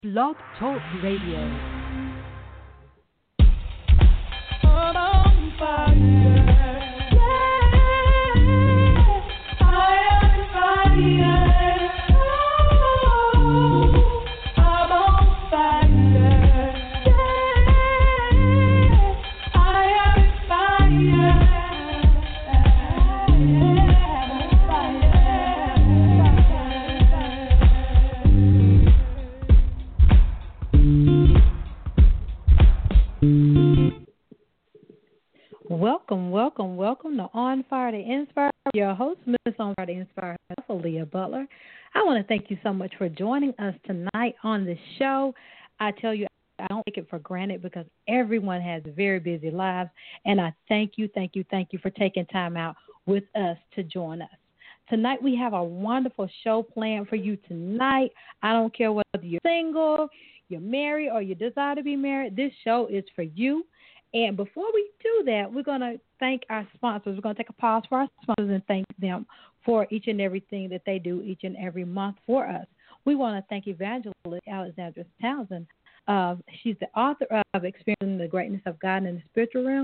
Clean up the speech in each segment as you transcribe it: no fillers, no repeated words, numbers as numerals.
Blog Talk Radio. Welcome to On Fire to Inspire. Your host, Miss On Fire to Inspire, Leah Butler. I want to thank you so much for joining us tonight on the show. I tell you, I don't take it for granted because everyone has very busy lives, and I thank you for taking time out with us to join us. Tonight we have a wonderful show planned for you tonight. I don't care whether you're single, you're married, or you desire to be married. This show is for you. And before we do that, we're going to thank our sponsors. We're going to take a pause for our sponsors and thank them for each and everything that they do each and every month for us. We want to thank Evangelist Alexandra Townsend. She's the author of Experiencing the Greatness of God in the Spiritual Realm.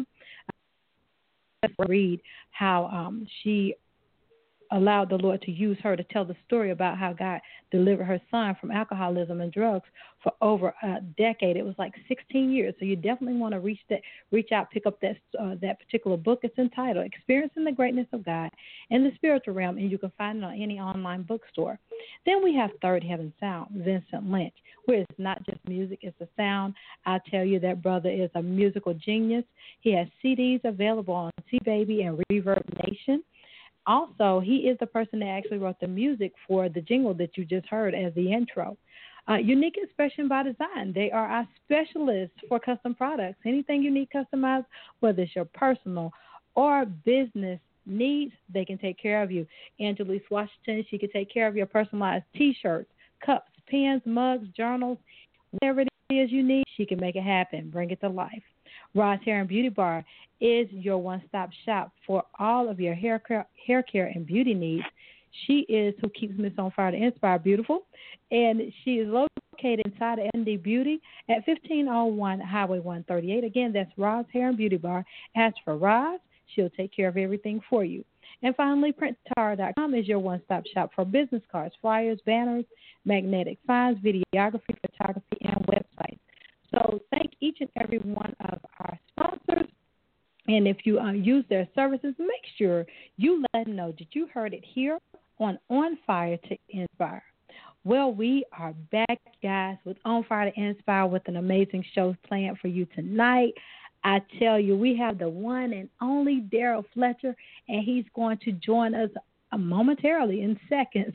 Read how she allowed the Lord to use her to tell the story about how God delivered her son from alcoholism and drugs for over a decade. It was like 16 years. So you definitely want to reach out, pick up that particular book. It's entitled Experiencing the Greatness of God in the Spiritual Realm, and you can find it on any online bookstore. Then we have Third Heaven Sound, Vincent Lynch, where it's not just music, it's the sound. I tell you, that brother is a musical genius. He has CDs available on C-Baby and Reverb Nation. Also, he is the person that actually wrote the music for the jingle that you just heard as the intro. Unique Expression by Design. They are our specialists for custom products. Anything you need customized, whether it's your personal or business needs, they can take care of you. Angelique Washington, she can take care of your personalized T-shirts, cups, pens, mugs, journals, whatever it is you need, she can make it happen. Bring it to life. Roz Hair and Beauty Bar is your one-stop shop for all of your hair care and beauty needs. She is who keeps Miss On Fire to Inspire beautiful, and she is located inside of ND Beauty at 1501 Highway 138. Again, that's Roz Hair and Beauty Bar. Ask for Roz. She'll take care of everything for you. And finally, PrintTara.com is your one-stop shop for business cards, flyers, banners, magnetic signs, videography, photography, and websites. So thank each and every one of our sponsors. And if you use their services, make sure you let them know that you heard it here on Fire to Inspire. Well, we are back, guys, with On Fire to Inspire with an amazing show planned for you tonight. I tell you, we have the one and only Daryl Fletcher, and he's going to join us momentarily in seconds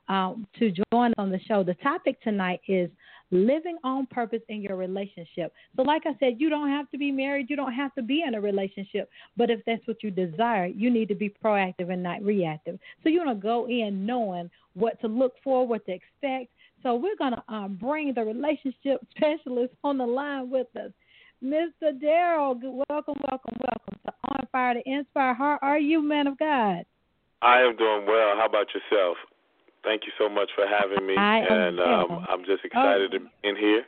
to join us on the show. The topic tonight is living on purpose in your relationship. So like I said, you don't have to be married. You don't have to be in a relationship. But if that's what you desire, you need to be proactive and not reactive. So you want to go in knowing what to look for, what to expect. So we're going to bring the relationship specialist on the line with us. Mr. Daryl, welcome to On Fire to Inspire. How are you, man of God? I am doing well. How about yourself? Thank you so much for having me, I'm just excited to be in here.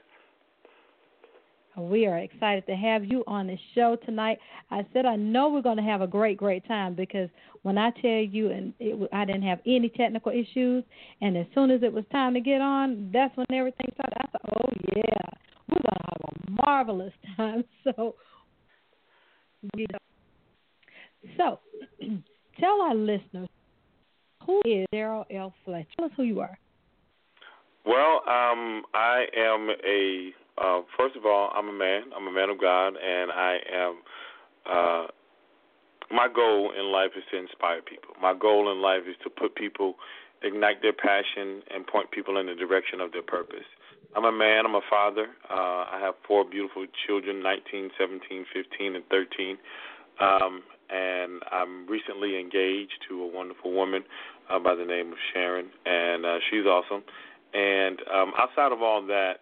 We are excited to have you on the show tonight. I said I know we're going to have a great time because when I tell you, I didn't have any technical issues, and as soon as it was time to get on, that's when everything started. I thought, oh, yeah, we're going to have a marvelous time. So tell our listeners, who is Daryl L. Fletcher? Tell us who you are. Well, I am first of all, I'm a man. I'm a man of God, and I am, my goal in life is to inspire people. My goal in life is to ignite their passion and point people in the direction of their purpose. I'm a man. I'm a father. I have 4 beautiful children, 19, 17, 15, and 13. And I'm recently engaged to a wonderful woman by the name of Sharon, and she's awesome. And outside of all that,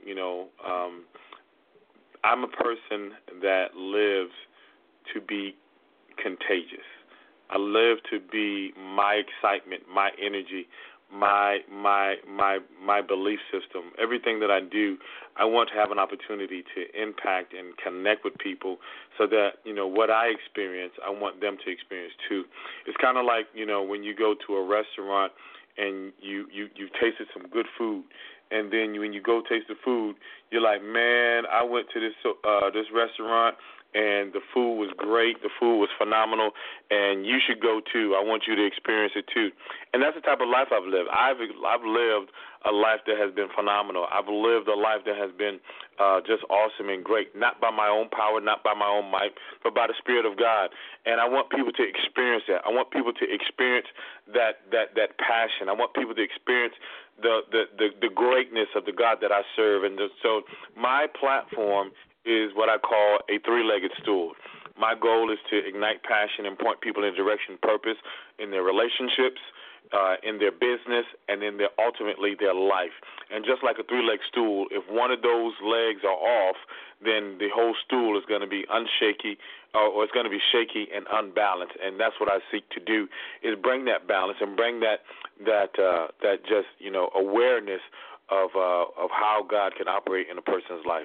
I'm a person that lives to be contagious. I live to be my excitement, my energy, my belief system. Everything that I do, I want to have an opportunity to impact and connect with people so that, what I experience, I want them to experience too. It's kind of like, when you go to a restaurant and you've tasted some good food, and then when you go taste the food, you're like, man, I went to this restaurant and the food was great, the food was phenomenal, and you should go too. I want you to experience it too. And that's the type of life I've lived. I've lived a life that has been phenomenal. I've lived a life that has been just awesome and great, not by my own power, not by my own might, but by the Spirit of God. And I want people to experience that. I want people to experience that passion. I want people to experience the greatness of the God that I serve. And so my platform is what I call a three-legged stool. My goal is to ignite passion and point people in the direction of purpose in their relationships, in their business, and in ultimately their life. And just like a three-legged stool, if one of those legs are off, then the whole stool is going to be unshaky, or it's going to be shaky and unbalanced. And that's what I seek to do, is bring that balance and bring that just awareness of how God can operate in a person's life.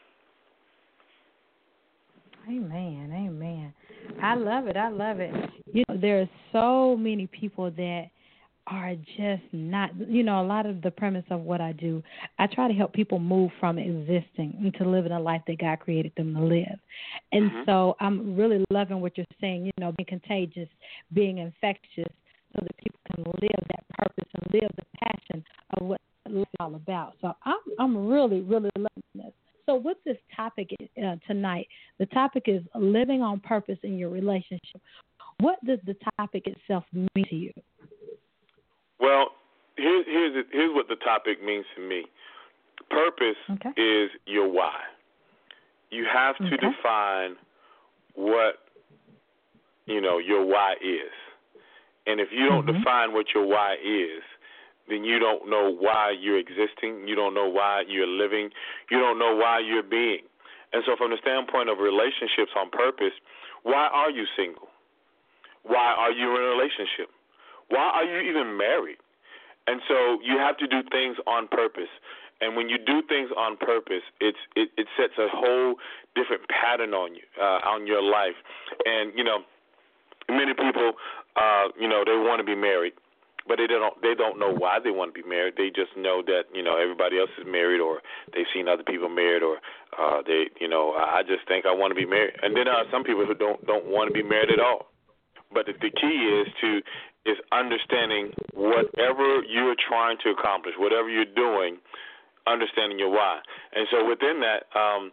Amen, amen. I love it. There are so many people that are just not, a lot of the premise of what I do, I try to help people move from existing into living a life that God created them to live. And so I'm really loving what you're saying, being contagious, being infectious, so that people can live that purpose and live the passion of what it's all about. So I'm really, really loving this. So with this topic tonight, the topic is living on purpose in your relationship. What does the topic itself mean to you? Well, here's what the topic means to me. Purpose is your why. You have to define what, your why is. And if you don't define what your why is, then you don't know why you're existing. You don't know why you're living. You don't know why you're being. And so from the standpoint of relationships on purpose, why are you single? Why are you in a relationship? Why are you even married? And so you have to do things on purpose. And when you do things on purpose, it sets a whole different pattern on you, on your life. And, many people, they want to be married. But they don't know why they want to be married. They just know that, everybody else is married, or they've seen other people married, or I just think I want to be married. And then there are some people who don't want to be married at all. But the key is understanding whatever you're trying to accomplish, whatever you're doing, understanding your why. And so within that, I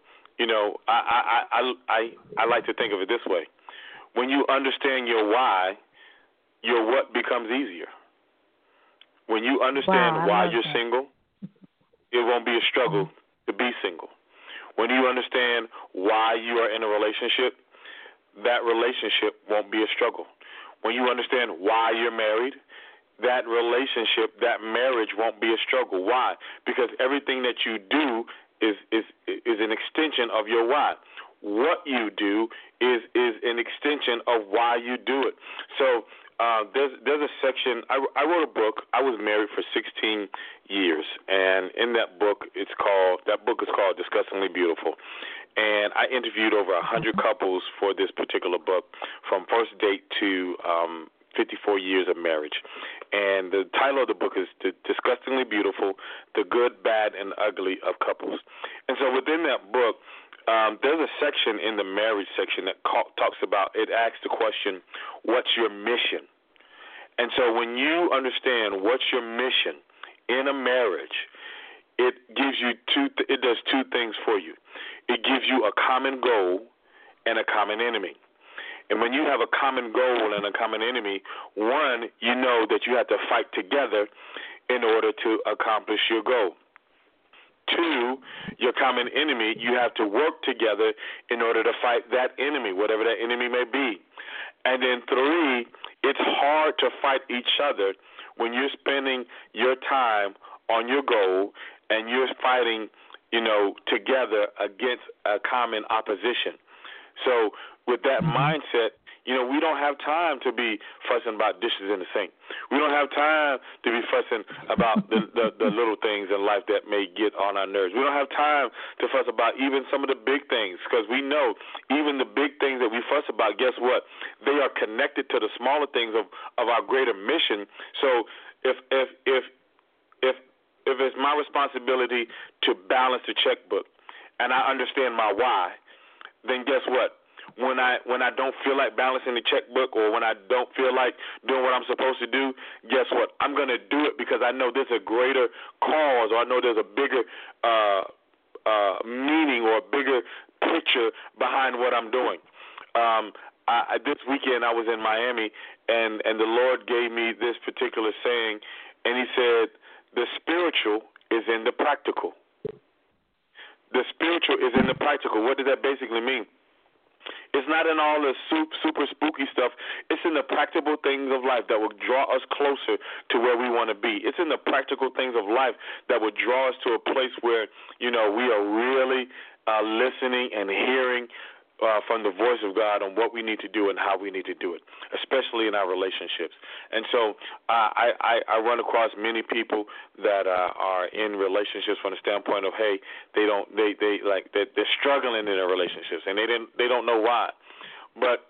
like to think of it this way: when you understand your why, your what becomes easier. When you understand why you're single, it won't be a struggle to be single. When you understand why you are in a relationship, that relationship won't be a struggle. When you understand why you're married, that relationship, that marriage won't be a struggle. Why? Because everything that you do is an extension of your why. What you do is an extension of why you do it. So there's a section. I wrote a book. I was married for 16 years, and in that book, is called Disgustingly Beautiful. And I interviewed over 100 couples for this particular book, from first date to 54 years of marriage. And the title of the book is Disgustingly Beautiful: The Good, Bad, and Ugly of Couples. And so within that book, there's a section in the marriage section that talks about, it asks the question, what's your mission? And so when you understand what's your mission in a marriage, it gives you it does two things for you. It gives you a common goal and a common enemy. And when you have a common goal and a common enemy, one, you know that you have to fight together in order to accomplish your goal. Two, your common enemy, you have to work together in order to fight that enemy, whatever that enemy may be. And then three, it's hard to fight each other when you're spending your time on your goal and you're fighting, together against a common opposition. So with that mindset, We don't have time to be fussing about dishes in the sink. We don't have time to be fussing about the little things in life that may get on our nerves. We don't have time to fuss about even some of the big things, because we know even the big things that we fuss about, guess what? They are connected to the smaller things of our greater mission. So if it's my responsibility to balance the checkbook and I understand my why, then guess what? When I don't feel like balancing the checkbook, or when I don't feel like doing what I'm supposed to do, guess what? I'm going to do it because I know there's a greater cause, or I know there's a bigger meaning or a bigger picture behind what I'm doing. This weekend I was in Miami, and the Lord gave me this particular saying, and He said, the spiritual is in the practical. The spiritual is in the practical. What does that basically mean? It's not in all the super spooky stuff. It's in the practical things of life that will draw us closer to where we want to be. It's in the practical things of life that will draw us to a place where, we are really listening and hearing from the voice of God on what we need to do and how we need to do it, especially in our relationships. And so I run across many people that are in relationships from the standpoint of, hey, they're struggling in their relationships, and they don't know why. But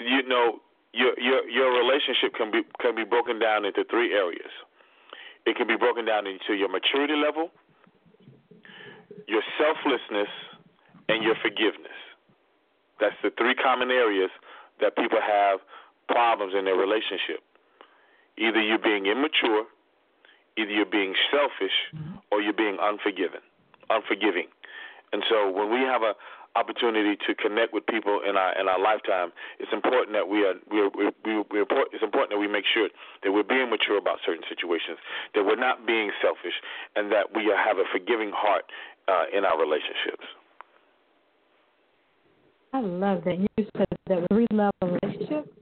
your relationship can be broken down into three areas. It can be broken down into your maturity level, your selflessness, and your forgiveness. That's the three common areas that people have problems in their relationship. Either you're being immature, either you're being selfish, or you're being unforgiving. And so when we have an opportunity to connect with people in our lifetime, it's important that it's important that we make sure that we're being mature about certain situations, that we're not being selfish, and that we have a forgiving heart in our relationships. I love that. You said that was 3-level relationship.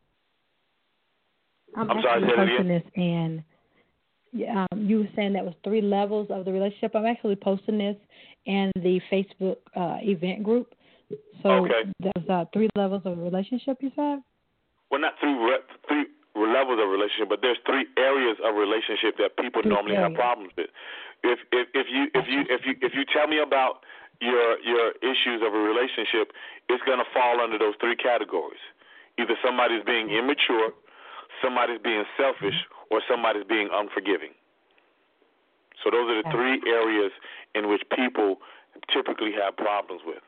I'm sorry, actually posting this, and you were saying that was 3 levels of the relationship. I'm actually posting this in the Facebook event group. So there's 3 levels of relationship, you said? Well, not 3 levels of relationship, but there's 3 areas of relationship that people normally have problems with. If you tell me about your issues of a relationship, it's going to fall under those 3 categories. Either somebody's being immature, somebody's being selfish, or somebody's being unforgiving. So those are the 3 areas in which people typically have problems with.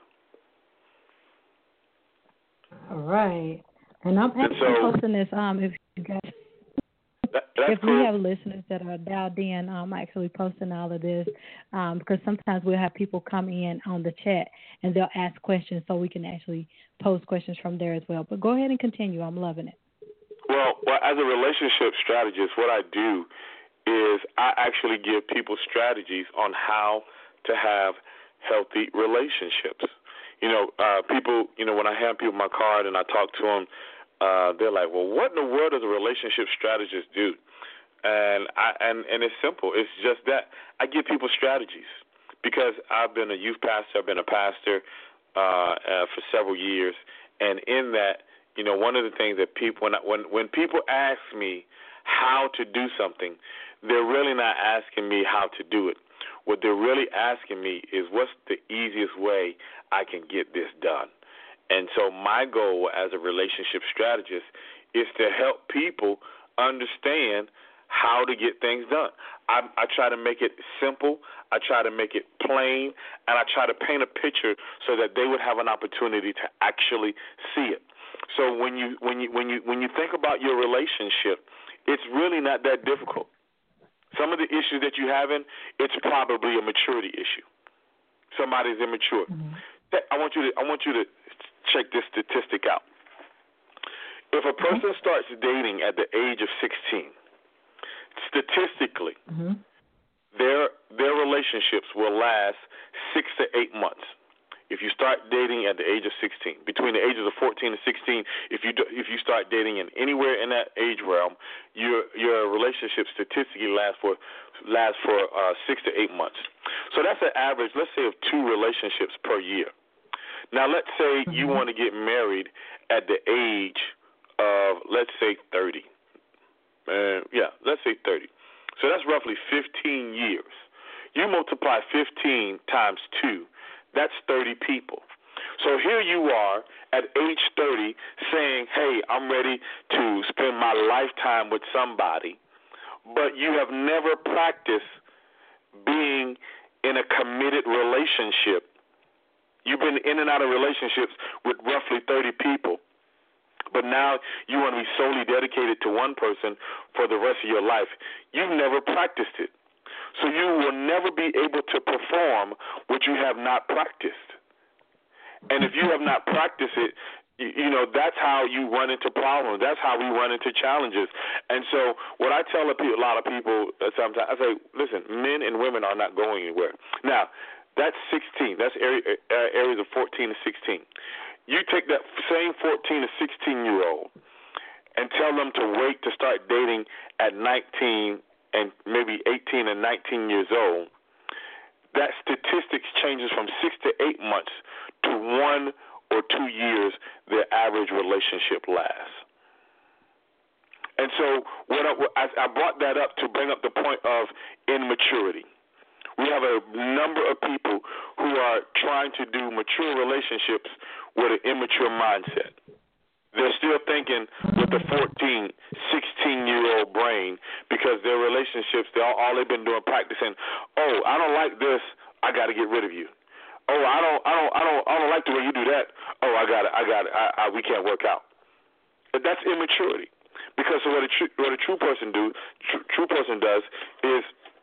All right. And I'm actually posting this, if you guys... If we have listeners that are dialed in, I'm actually posting all of this because sometimes we'll have people come in on the chat and they'll ask questions, so we can actually pose questions from there as well. But go ahead and continue. I'm loving it. Well, as a relationship strategist, what I do is I actually give people strategies on how to have healthy relationships. People, when I hand people my card and I talk to them, they're like, well, what in the world does a relationship strategist do? And it's simple. It's just that I give people strategies because I've been a youth pastor. I've been a pastor for several years, and in that, one of the things that people when people ask me how to do something, they're really not asking me how to do it. What they're really asking me is, what's the easiest way I can get this done? And so my goal as a relationship strategist is to help people understand how to get things done. I try to make it simple, I try to make it plain, and I try to paint a picture so that they would have an opportunity to actually see it. So when you think about your relationship, it's really not that difficult. Some of the issues that you're having, it's probably a maturity issue. Somebody's immature. Mm-hmm. I want you to check this statistic out. If a person starts dating at the age of 16, statistically, their relationships will last 6 to 8 months. If you start dating at the age of 16, between the ages of 14 and 16, if you start dating in anywhere in that age realm, your relationship statistically lasts for 6 to 8 months. So that's an average, let's say, of 2 relationships per year. Now, let's say you want to get married at the age of, let's say, 30. Let's say 30. So that's roughly 15 years. You multiply 15 times 2, that's 30 people. So here you are at age 30 saying, hey, I'm ready to spend my lifetime with somebody, but you have never practiced being in a committed relationship. You've been in and out of relationships with roughly 30 people, but now you want to be solely dedicated to one person for the rest of your life. You've never practiced it. So you will never be able to perform what you have not practiced. And if you have not practiced it, that's how you run into problems. That's how we run into challenges. And so what I tell a lot of people sometimes, I say, listen, men and women are not going anywhere. Now, that's 16. That's areas of 14 to 16. You take that same 14 to 16-year-old and tell them to wait to start dating at 19 and maybe 18 and 19 years old. That statistics changes from 6 to 8 months to 1 or 2 years their average relationship lasts. And so I brought that up to bring up the point of immaturity. We have a number of people who are trying to do mature relationships with an immature mindset. They're still thinking with a 14, 16-year-old brain because their relationships, all they've been doing practicing. Oh, I don't like this. I got to get rid of you. Oh, I don't like the way you do that. Oh, I got it. We can't work out. But that's immaturity. Because what a true person does is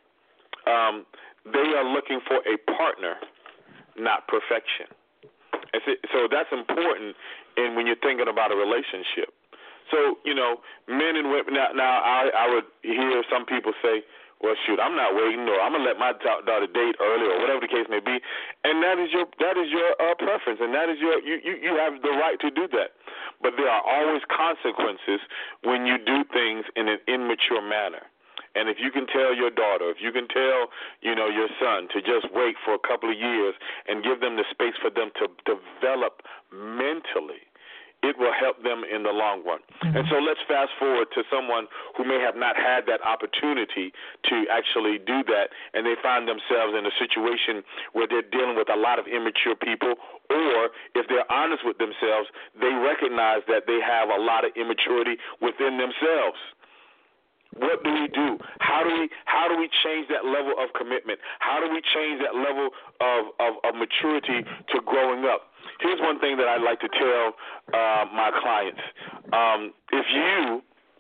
they are looking for a partner, not perfection. So that's important when you're thinking about a relationship. So, men and women, now I would hear some people say, well, shoot, I'm not waiting, or I'm going to let my daughter date early, or whatever the case may be. And that is your preference, and that is you have the right to do that. But there are always consequences when you do things in an immature manner. And if you can tell your daughter, if you can tell, your son to just wait for a couple of years and give them the space for them to develop mentally, it will help them in the long run. Mm-hmm. And so let's fast forward to someone who may have not had that opportunity to actually do that, and they find themselves in a situation where they're dealing with a lot of immature people, or if they're honest with themselves, they recognize that they have a lot of immaturity within themselves. What do we do? How do we change that level of commitment? How do we change that level of maturity to growing up? Here's one thing that I'd like to tell my clients. If you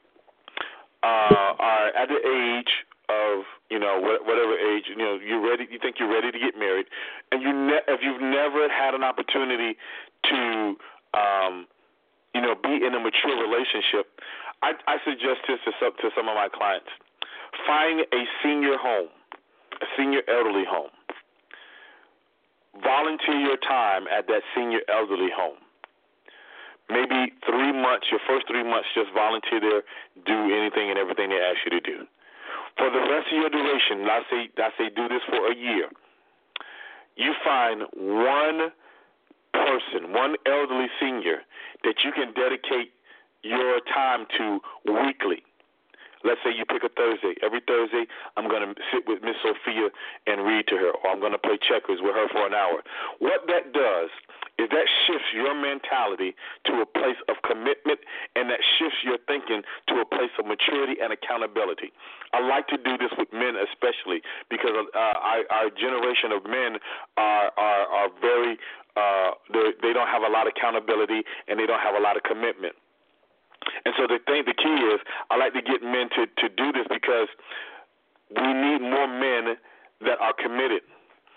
are at the age of, whatever age, you're ready, you think you're ready to get married, and if you've never had an opportunity to, be in a mature relationship, I suggest this to some of my clients. Find a senior home, a senior elderly home. Volunteer your time at that senior elderly home. Maybe 3 months, your first 3 months, just volunteer there, do anything and everything they ask you to do. For the rest of your duration, I say do this for a year. You find one person, one elderly senior that you can dedicate your time to weekly. Let's say you pick a Thursday. Every Thursday, I'm going to sit with Miss Sophia and read to her, or I'm going to play checkers with her for an hour. What that does is that shifts your mentality to a place of commitment, and that shifts your thinking to a place of maturity and accountability. I like to do this with men especially because our generation of men are very they don't have a lot of accountability, and they don't have a lot of commitment. And so the key is, I like to get men to do this because we need more men that are committed.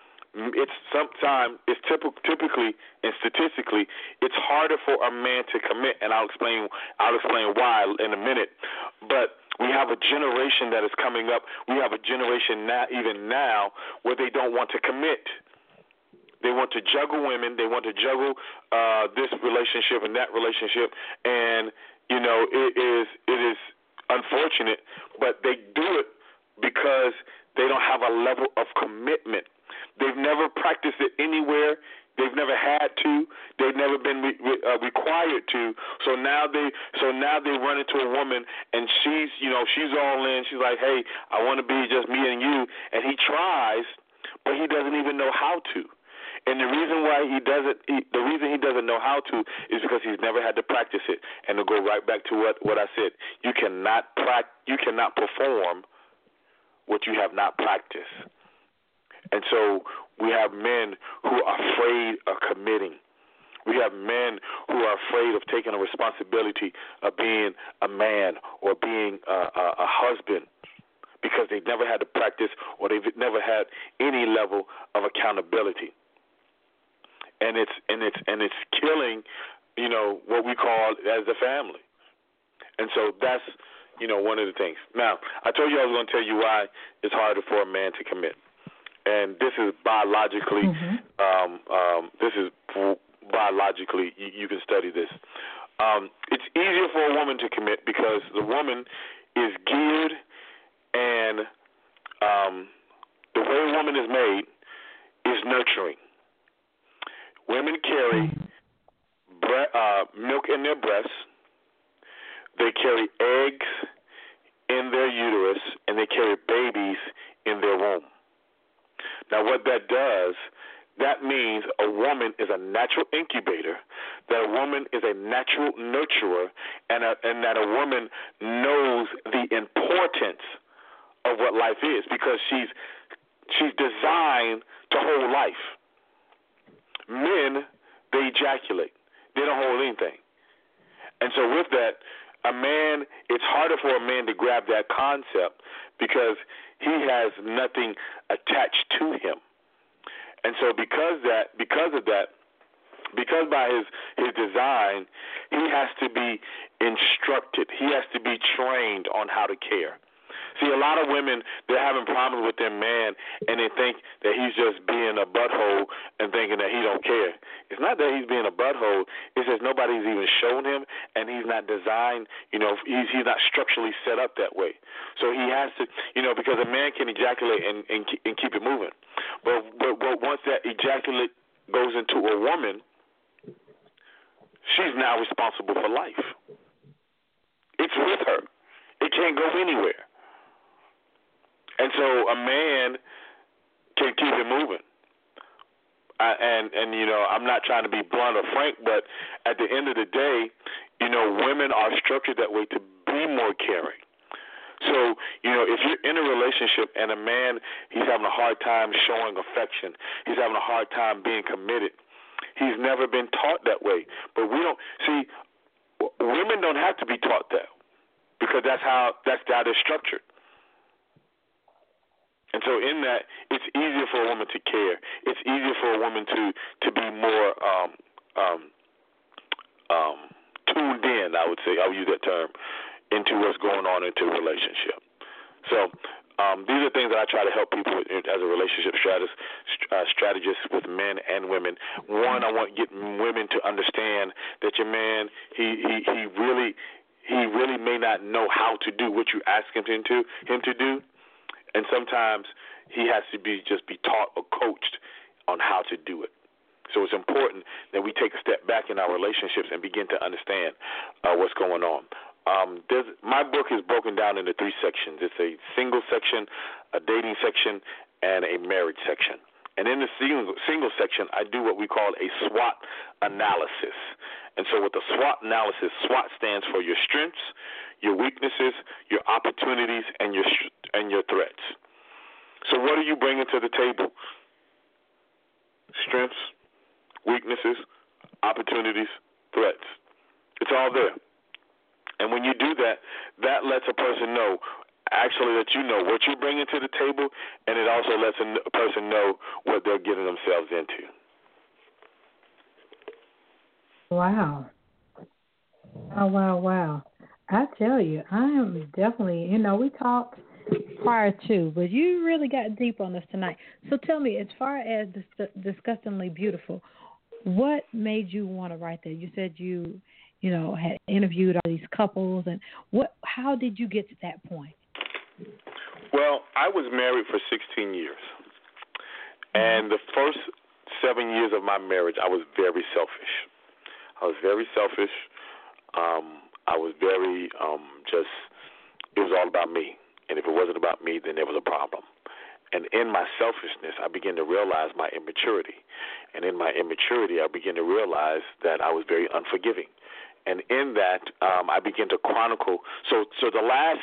It's typically and statistically, it's harder for a man to commit, and I'll explain why in a minute. But we have a generation that is coming up. We have a generation even now, where they don't want to commit. They want to juggle women. They want to juggle this relationship and that relationship, and it is unfortunate, but they do it because they don't have a level of commitment. They've never practiced it anywhere. They've never had to. They've never been required to. So now they run into a woman, and she's all in. She's like, hey, I want to be just me and you. And he tries, but he doesn't even know how to. And the reason why he doesn't know how to is because he's never had to practice it. And to go right back to what I said, you cannot perform what you have not practiced. And so we have men who are afraid of committing. We have men who are afraid of taking a responsibility of being a man or being a husband because they've never had to practice or they've never had any level of accountability. And it's killing, what we call as the family. And so that's, one of the things. Now, I told you I was going to tell you why it's harder for a man to commit. And this is biologically, you can study this. It's easier for a woman to commit because the woman is geared and the way a woman is made is nurturing. Women carry milk in their breasts. They carry eggs in their uterus, and they carry babies in their womb. Now, what that does, that means a woman is a natural incubator, that a woman is a natural nurturer, and that a woman knows the importance of what life is because she's designed to hold life. Men, they ejaculate. They don't hold anything. And so with that, it's harder for a man to grab that concept because he has nothing attached to him. And so because by his design, he has to be instructed. He has to be trained on how to care. See, a lot of women, they're having problems with their man, and they think that he's just being a butthole and thinking that he don't care. It's not that he's being a butthole. It's just nobody's even shown him, and he's not designed, he's not structurally set up that way. So he has to, because a man can ejaculate and keep it moving. But once that ejaculate goes into a woman, she's now responsible for life. It's with her. It can't go anywhere. And so a man can keep it moving. I'm not trying to be blunt or frank, but at the end of the day, women are structured that way to be more caring. So, if you're in a relationship and a man, he's having a hard time showing affection, he's having a hard time being committed, he's never been taught that way. But women don't have to be taught that because that's how they're structured. And so in that, it's easier for a woman to care. It's easier for a woman to be more tuned in, I would say. I'll use that term, into what's going on into a relationship. So these are things that I try to help people with as a relationship strategist with men and women. One, I want to get women to understand that your man, he really may not know how to do what you ask him to do. And sometimes he has to be taught or coached on how to do it. So it's important that we take a step back in our relationships and begin to understand what's going on. My book is broken down into 3 sections. It's a single section, a dating section, and a marriage section. And in the single section, I do what we call a SWOT analysis. And so with the SWOT analysis, SWOT stands for your strengths, your weaknesses, your opportunities, and your threats. So what are you bringing to the table? Strengths, weaknesses, opportunities, threats. It's all there. And when you do that, that lets a person know, actually, that you know what you're bringing to the table, and it also lets a person know what they're getting themselves into. Wow. Oh, wow. I tell you, I am definitely, we talked prior to, but you really got deep on this tonight. So tell me, as far as Disgustingly Beautiful, what made you want to write that? You said you had interviewed all these couples, and how did you get to that point? Well, I was married for 16 years, and the first 7 years of my marriage, I was very selfish. I was very it was all about me. And if it wasn't about me, then there was a problem. And in my selfishness, I began to realize my immaturity. And in my immaturity, I began to realize that I was very unforgiving. And in that, I began to chronicle. So the last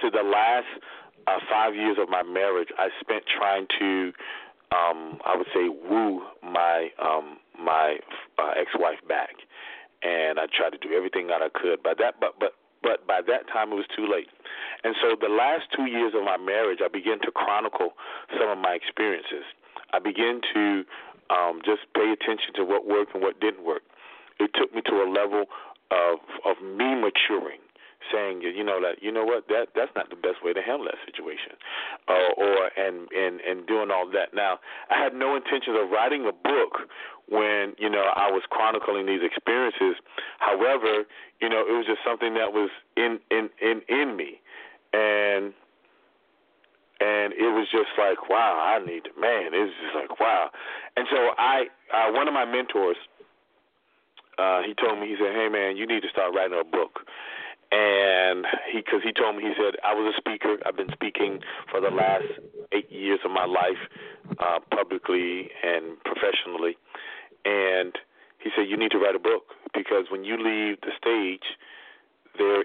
5 years of my marriage, I spent trying to, I would say, woo my ex-wife back. And I tried to do everything that I could. But by that time, it was too late. And so the last 2 years of my marriage, I began to chronicle some of my experiences. I began to just pay attention to what worked and what didn't work. It took me to a level of me maturing, saying, that's not the best way to handle that situation, and doing all that. Now, I had no intention of writing a book when I was chronicling these experiences. However, it was just something that was in me, and it was just like, wow, it's just like, wow. And so one of my mentors, he told me, he said, hey man, you need to start writing a book. And because he told me, he said, I was a speaker. I've been speaking for the last 8 years of my life, publicly and professionally. And he said, you need to write a book, because when you leave the stage, they're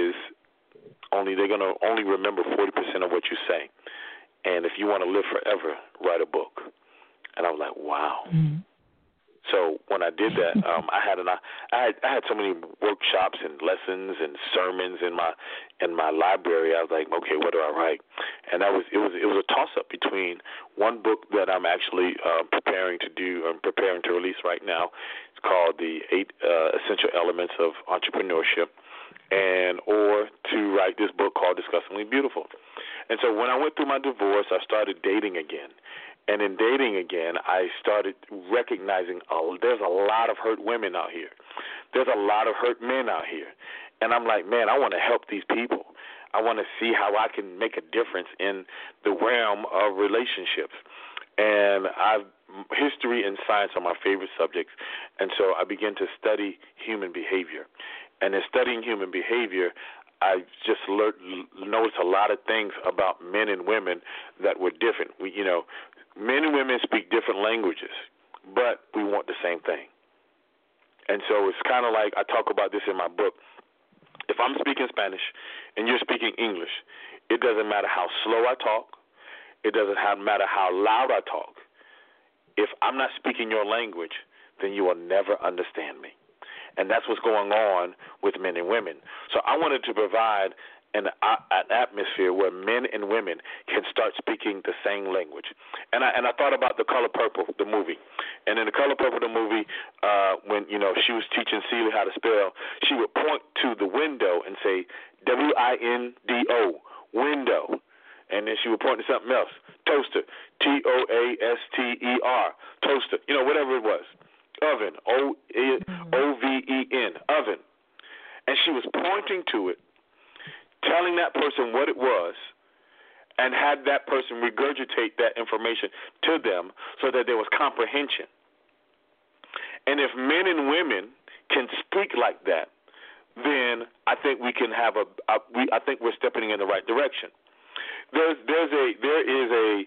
going to only remember 40% of what you say. And if you want to live forever, write a book. And I was like, wow. Mm-hmm. So when I did that, I had so many workshops and lessons and sermons in my library. I was like, okay, what do I write? And it was a toss up between one book that I'm actually preparing to release right now. It's called The 8 Essential Elements of Entrepreneurship, or to write this book called Disgustingly Beautiful. And so when I went through my divorce, I started dating again. And in dating again, I started recognizing, there's a lot of hurt women out here. There's a lot of hurt men out here. And I'm like, man, I want to help these people. I want to see how I can make a difference in the realm of relationships. And history and science are my favorite subjects. And so I began to study human behavior. And in studying human behavior, I just noticed a lot of things about men and women that were different. Men and women speak different languages, but we want the same thing. And so it's kind of like, I talk about this in my book. If I'm speaking Spanish and you're speaking English, it doesn't matter how slow I talk. It doesn't matter how loud I talk. If I'm not speaking your language, then you will never understand me. And that's what's going on with men and women. So I wanted to provide an atmosphere where men and women can start speaking the same language. And I thought about The Color Purple, the movie. And in The Color Purple, the movie, when she was teaching Celie how to spell, she would point to the window and say, W-I-N-D-O, window. And then she would point to something else, toaster, T-O-A-S-T-E-R, toaster, whatever it was. Oven, O-V-E-N, oven. And she was pointing to it, telling that person what it was, and had that person regurgitate that information to them so that there was comprehension. And if men and women can speak like that, then I think we can have I think we're stepping in the right direction. There is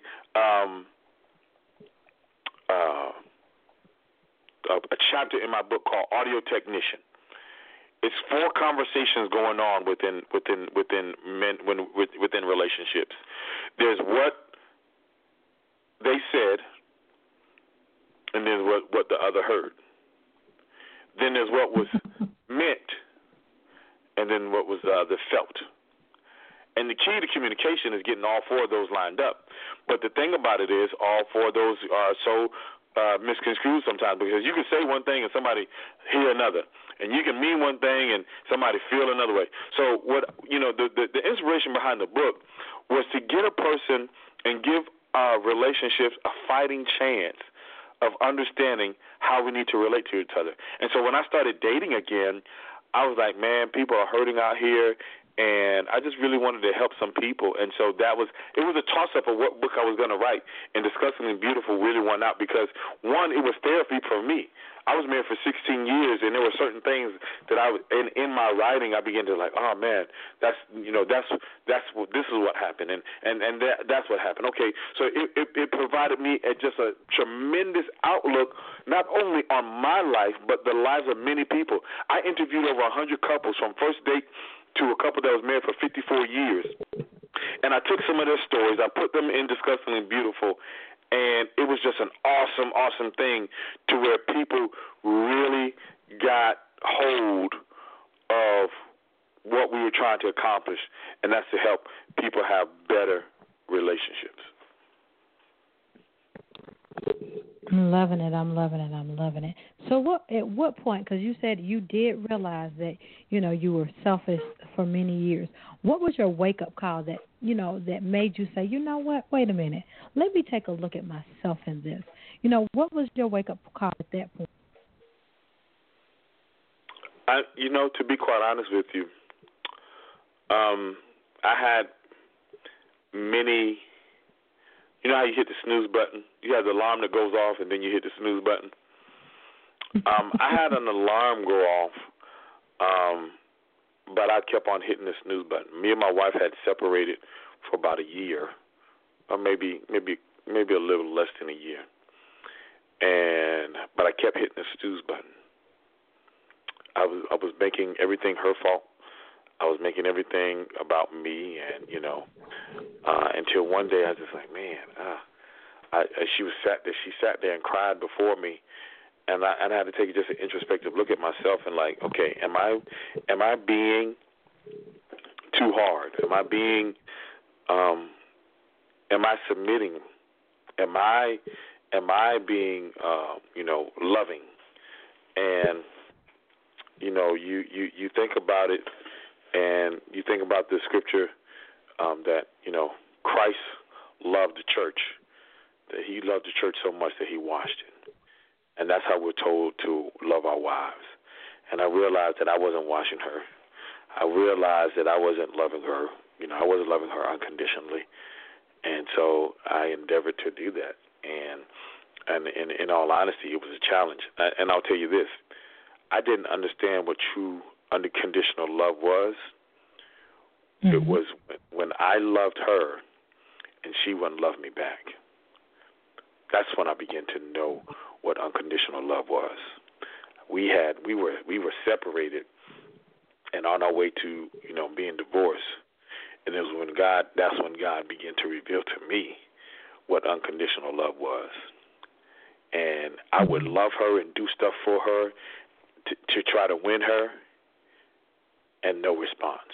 a chapter in my book called Audio Technician. It's 4 conversations going on within relationships. There's what they said, and there's what the other heard. Then there's what was meant, and then what was the felt. And the key to communication is getting all 4 of those lined up. But the thing about it is, all 4 of those are so misconstrued sometimes, because you can say one thing and somebody hear another, and you can mean one thing and somebody feel another way. So the inspiration behind the book was to get a person and give relationships a fighting chance of understanding how we need to relate to each other. And so when I started dating again, I was like, man, people are hurting out here, And I just really wanted to help some people. And so it was a toss-up of what book I was going to write. And Disgustingly Beautiful really won out because, one, it was therapy for me. I was married for 16 years, and there were certain things that in my writing, I began to like, oh man, this is what happened, and that's what happened. Okay, so it provided me just a tremendous outlook, not only on my life but the lives of many people. I interviewed over 100 couples from first date to a couple that was married for 54 years, and I took some of their stories, I put them in Disgustingly Beautiful. And it was just an awesome, awesome thing to where people really got hold of what we were trying to accomplish, and that's to help people have better relationships. I'm loving it. So at what point, because you said you did realize that, you were selfish for many years. What was your wake-up call that made you say, you know what, wait a minute, let me take a look at myself in this? What was your wake-up call at that point? To be quite honest with you, I had many. You know how you hit the snooze button? You have the alarm that goes off, and then you hit the snooze button. I had an alarm go off, but I kept on hitting the snooze button. Me and my wife had separated for about a year, or maybe a little less than a year. But I kept hitting the snooze button. I was making everything her fault. I was making everything about me, and until one day I was just like, man, she sat there and cried before me, and I had to take just an introspective look at myself and like, okay, am I being too hard? Am I being, am I submitting? Am I being, loving? And you think about it. And you think about the scripture that, Christ loved the church, that he loved the church so much that he washed it. And that's how we're told to love our wives. And I realized that I wasn't washing her. I realized that I wasn't loving her. I wasn't loving her unconditionally. And so I endeavored to do that. And in all honesty, it was a challenge. And I'll tell you this, I didn't understand what true unconditional love was. Mm-hmm. It was when I loved her and she wouldn't love me back. That's when I began to know what unconditional love was. We were separated and on our way to being divorced, and it was that's when God began to reveal to me what unconditional love was. And I would love her and do stuff for her to try to win her, and no response.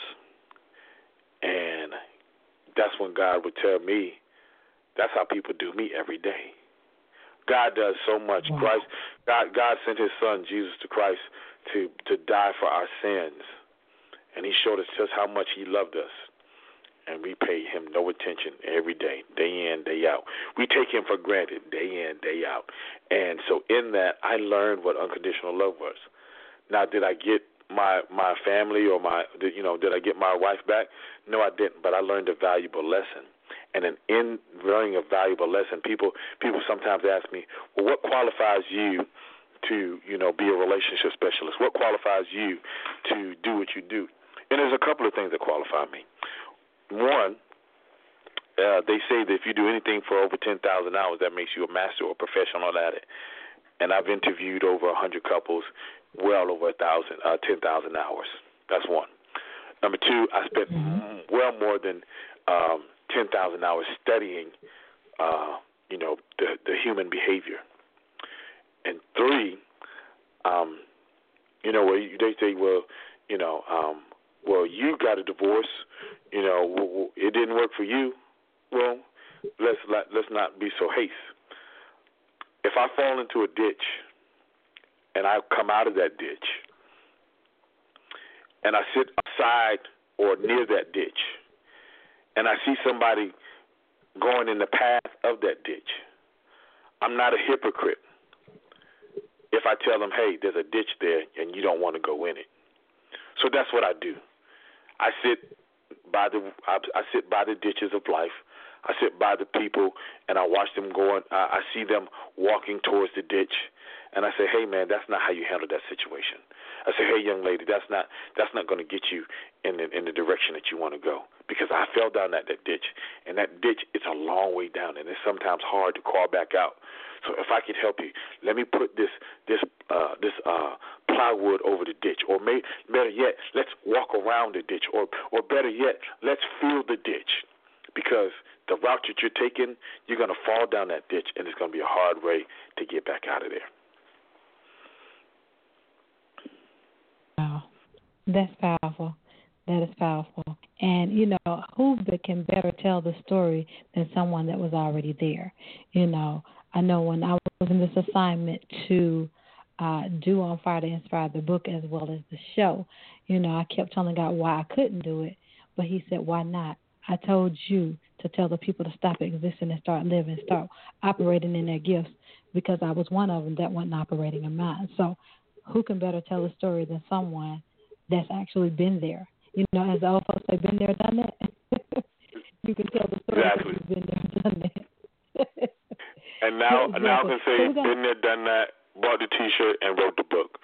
And that's when God would tell me, that's how people do me every day. God does so much. Wow. God sent his son, Jesus the Christ, to die for our sins. And he showed us just how much he loved us. And we pay him no attention every day, day in, day out. We take him for granted, day in, day out. And so in that, I learned what unconditional love was. Now, did I get my family or did I get my wife back? No, I didn't, but I learned a valuable lesson. And in learning a valuable lesson, people sometimes ask me, well, what qualifies you to, be a relationship specialist? What qualifies you to do what you do? And there's a couple of things that qualify me. One, they say that if you do anything for over 10,000 hours, that makes you a master or professional at it. And I've interviewed over 100 couples, well over 10,000 hours. That's one. Number two, I spent well more than 10,000 hours studying, the human behavior. And three, they say, well, you got a divorce, it didn't work for you. Well, let's not be so hasty. If I fall into a ditch and I come out of that ditch and I sit aside or near that ditch and I see somebody going in the path of that ditch, I'm not a hypocrite if I tell them, hey, there's a ditch there and you don't want to go in it. So that's what I do. I sit by the ditches of life. I sit by the people and I watch them going. I see them walking towards the ditch, and I say, "Hey, man, that's not how you handle that situation." I say, "Hey, young lady, that's not going to get you in the direction that you want to go, because I fell down that ditch, and that ditch is a long way down, and it's sometimes hard to crawl back out. So if I could help you, let me put this plywood over the ditch, or better yet, let's walk around the ditch, or better yet, let's fill the ditch, because the route that you're taking, you're going to fall down that ditch, and it's going to be a hard way to get back out of there." Wow, that's powerful. That is powerful. And, who can better tell the story than someone that was already there? I know when I was in this assignment to do On Fire to Inspire, the book as well as the show, I kept telling God why I couldn't do it, but he said, "Why not? I told you to tell the people to stop existing and start living, start operating in their gifts, because I was one of them that wasn't operating in mine." So who can better tell a story than someone that's actually been there? As the old folks say, been there, done that. You can tell the story Exactly. because you've been there, done that. And now Exactly. I can say, been there, done that, bought the T-shirt, and wrote the book.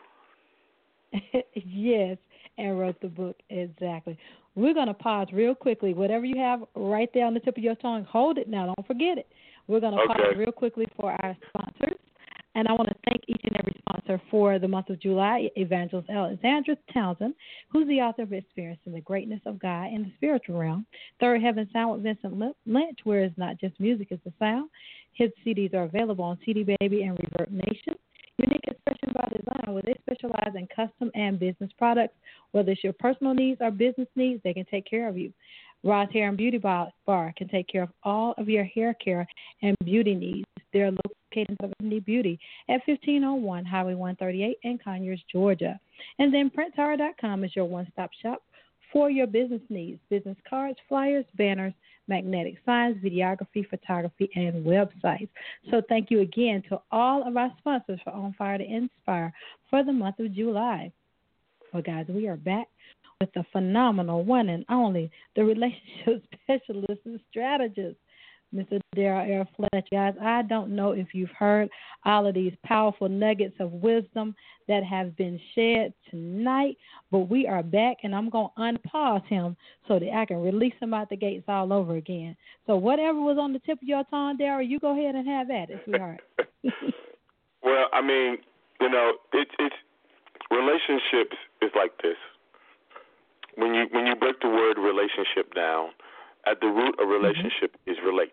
Yes, and wrote the book. Exactly. We're going to pause real quickly. Whatever you have right there on the tip of your tongue, hold it now. Don't forget it. We're going to pause real quickly for our sponsors. And I want to thank each and every sponsor for the month of July. Evangelist Alexandra Townsend, who's the author of Experiencing the Greatness of God in the Spiritual Realm. Third Heaven Sound with Vincent Lynch, where it's not just music, it's the sound. His CDs are available on CD Baby and Reverb Nation. Unique Expression by Design, where they specialize in custom and business products. Whether it's your personal needs or business needs, they can take care of you. Roz Hair and Beauty Bar can take care of all of your hair care and beauty needs. They're located in Seventy Beauty at 1501 Highway 138 in Conyers, Georgia. And then PrintTower.com is your one-stop shop for your business needs: business cards, flyers, banners, magnetic signs, videography, photography, and websites. So thank you again to all of our sponsors for On Fire to Inspire for the month of July. Well, guys, we are back with the phenomenal one and only, the relationship specialist and strategist, Mr. Darrell L. Fletcher. Guys, I don't know if you've heard all of these powerful nuggets of wisdom that have been shared tonight, but we are back, and I'm going to unpause him so that I can release him out the gates all over again. So whatever was on the tip of your tongue, Darrell, you go ahead and have at it, sweetheart. Well, I mean, it's relationships is like this. When you break the word relationship down, at the root of relationship is relate.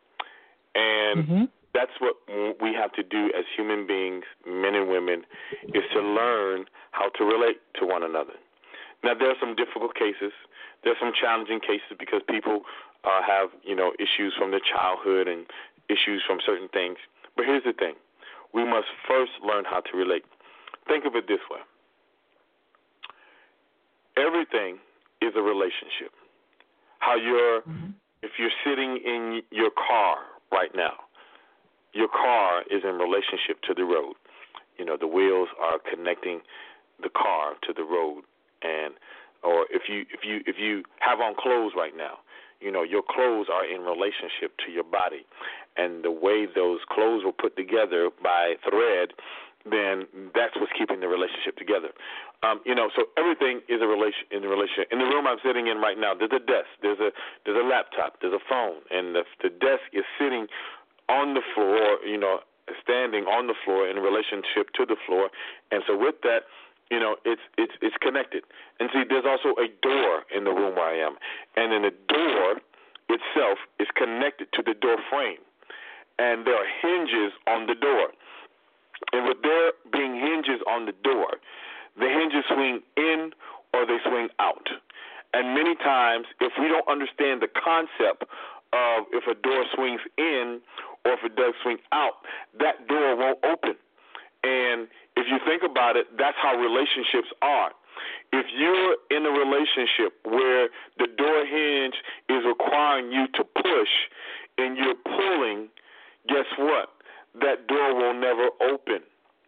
And that's what we have to do as human beings, men and women, is to learn how to relate to one another. Now, there are some difficult cases. There are some challenging cases because people have, issues from their childhood and issues from certain things. But here's the thing. We must first learn how to relate. Think of it this way. Everything is a relationship. If you're sitting in your car right now, your car is in relationship to the road. The wheels are connecting the car to the road, or if you have on clothes right now, your clothes are in relationship to your body, and the way those clothes were put together by thread, then that's what's keeping the relationship together. So everything is in a relationship. In the room I'm sitting in right now, there's a desk, there's a laptop, there's a phone, and the desk is sitting on the floor, standing on the floor in relationship to the floor. And so with that, it's connected. And see, there's also a door in the room where I am, and then the door itself is connected to the door frame, and there are hinges on the door. And with there being hinges on the door, the hinges swing in or they swing out. And many times, if we don't understand the concept of if a door swings in or if it does swing out, that door won't open. And if you think about it, that's how relationships are. If you're in a relationship where the door hinge is requiring you to push and you're pulling, guess what? That door will never open.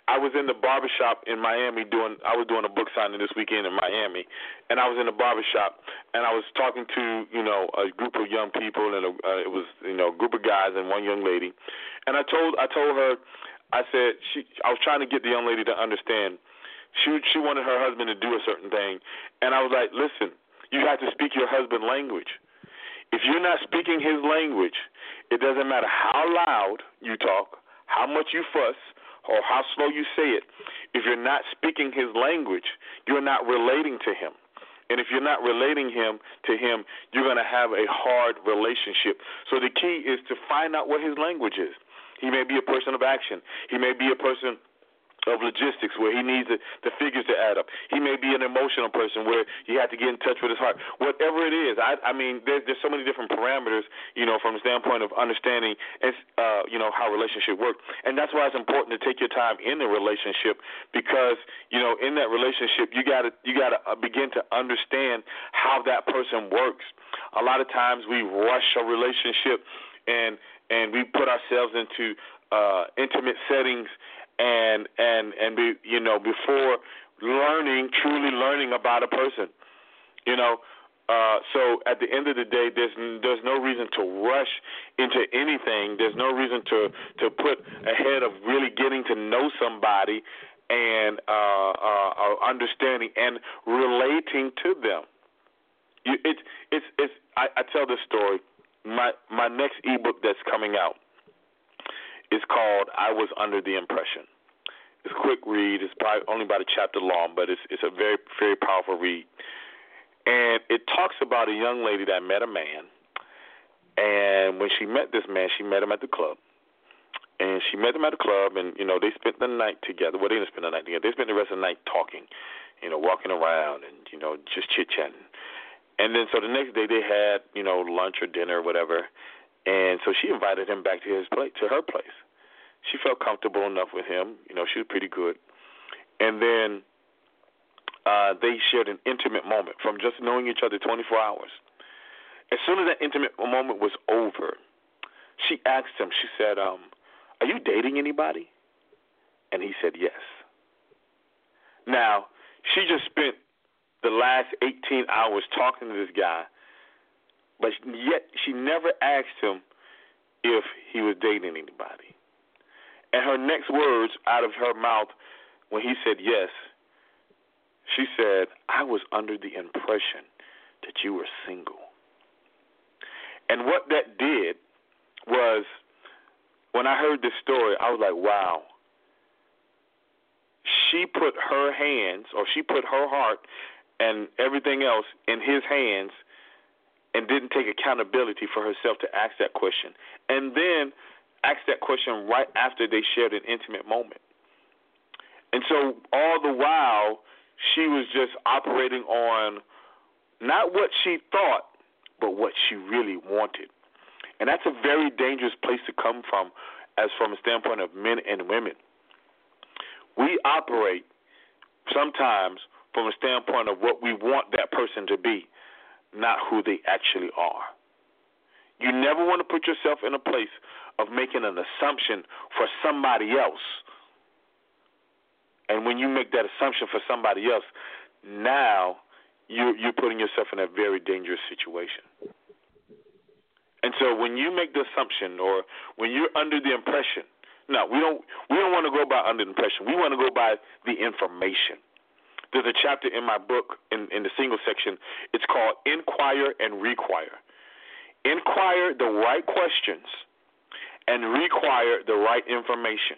I was in the barbershop in Miami I was doing a book signing this weekend in Miami, and I was in the barbershop, and I was talking to, a group of young people, and it was, a group of guys and one young lady. And I told her, I said, I was trying to get the young lady to understand. She wanted her husband to do a certain thing, and I was like, listen, you have to speak your husband's language. If you're not speaking his language, it doesn't matter how loud you talk, how much you fuss, or how slow you say it. If you're not speaking his language, you're not relating to him. And if you're not relating to him, you're going to have a hard relationship. So the key is to find out what his language is. He may be a person of action. He may be a person of logistics where he needs the figures to add up. He may be an emotional person where you have to get in touch with his heart. Whatever it is, I mean, there's so many different parameters, from the standpoint of understanding, how relationship work. And that's why it's important to take your time in the relationship because, in that relationship, you got to begin to understand how that person works. A lot of times we rush a relationship and we put ourselves into intimate settings and before truly learning about a person, so at the end of the day, there's no reason to rush into anything. There's no reason to put ahead of really getting to know somebody and understanding and relating to them. I tell this story. My next ebook that's coming out is called I Was Under the Impression. It's a quick read. It's probably only about a chapter long, but it's a very, very powerful read. And it talks about a young lady that met a man. And when she met this man, she met him at the club. And she met him at the club, and, they spent the night together. Well, they didn't spend the night together. They spent the rest of the night talking, walking around and, just chit-chatting. And then so the next day they had, lunch or dinner or whatever. And so she invited him back to her place. She felt comfortable enough with him. She was pretty good. And then they shared an intimate moment from just knowing each other 24 hours. As soon as that intimate moment was over, she asked him, she said, are you dating anybody? And he said, yes. Now, she just spent the last 18 hours talking to this guy, but yet she never asked him if he was dating anybody. And her next words out of her mouth when he said yes, she said, I was under the impression that you were single. And what that did was, when I heard this story, I was like, wow. She put her hands, or she put her heart and everything else in his hands and didn't take accountability for herself to ask that question. And then asked that question right after they shared an intimate moment. And so all the while, she was just operating on not what she thought, but what she really wanted. And that's a very dangerous place to come from, as from a standpoint of men and women. We operate sometimes from a standpoint of what we want that person to be, not who they actually are. You never want to put yourself in a place of making an assumption for somebody else. And when you make that assumption for somebody else, now you're putting yourself in a very dangerous situation. And so when you make the assumption, or when you're under the impression, no, we don't want to go by under the impression. We want to go by the information. There's a chapter in my book in the single section. It's called Inquire and Require. Inquire the right questions and require the right information.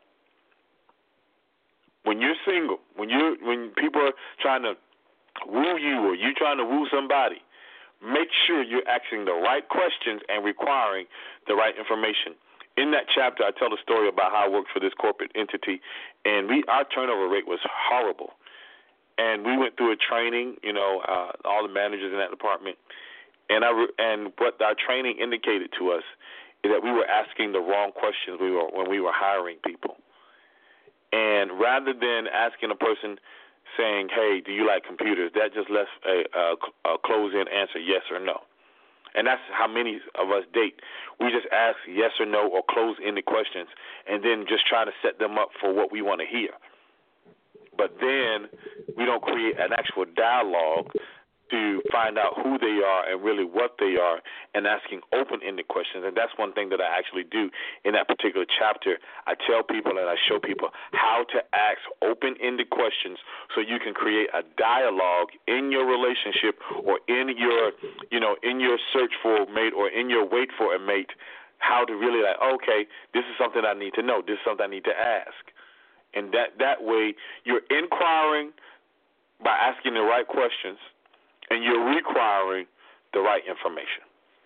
When you're single, when people are trying to woo you, or you trying to woo somebody, make sure you're asking the right questions and requiring the right information. In that chapter, I tell the story about how I worked for this corporate entity, and our turnover rate was horrible. And we went through a training, all the managers in that department, and what our training indicated to us is that we were asking the wrong questions when we were hiring people. And rather than asking a person saying, hey, do you like computers, that just left a close-in answer, yes or no. And that's how many of us date. We just ask yes or no or close-ended questions and then just try to set them up for what we want to hear. But then we don't create an actual dialogue to find out who they are and really what they are, and asking open-ended questions. And that's one thing that I actually do in that particular chapter. I tell people and I show people how to ask open-ended questions so you can create a dialogue in your relationship or in your, in your search for a mate or in your wait for a mate, how to really okay, this is something I need to know. This is something I need to ask. And that way you're inquiring by asking the right questions, and you're requiring the right information.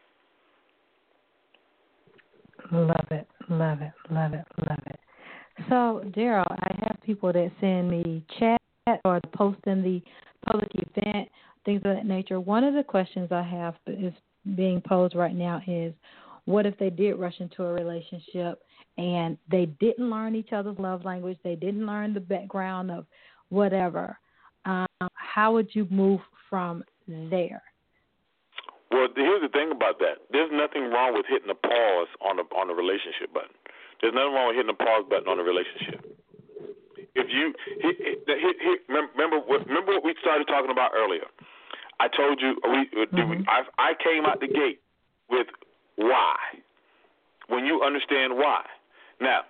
Love it, love it, love it, love it. So, Daryl, I have people that send me chat or post in the public event, things of that nature. One of the questions I have is being posed right now is, what if they did rush into a relationship and they didn't learn each other's love language, they didn't learn the background of whatever? How would you move from there? Well, here's the thing about that. There's nothing wrong with hitting a pause on the relationship button. There's nothing wrong with hitting a pause button on a relationship. If you remember what we started talking about earlier. I told you I came out the gate with why. When you understand why. Now,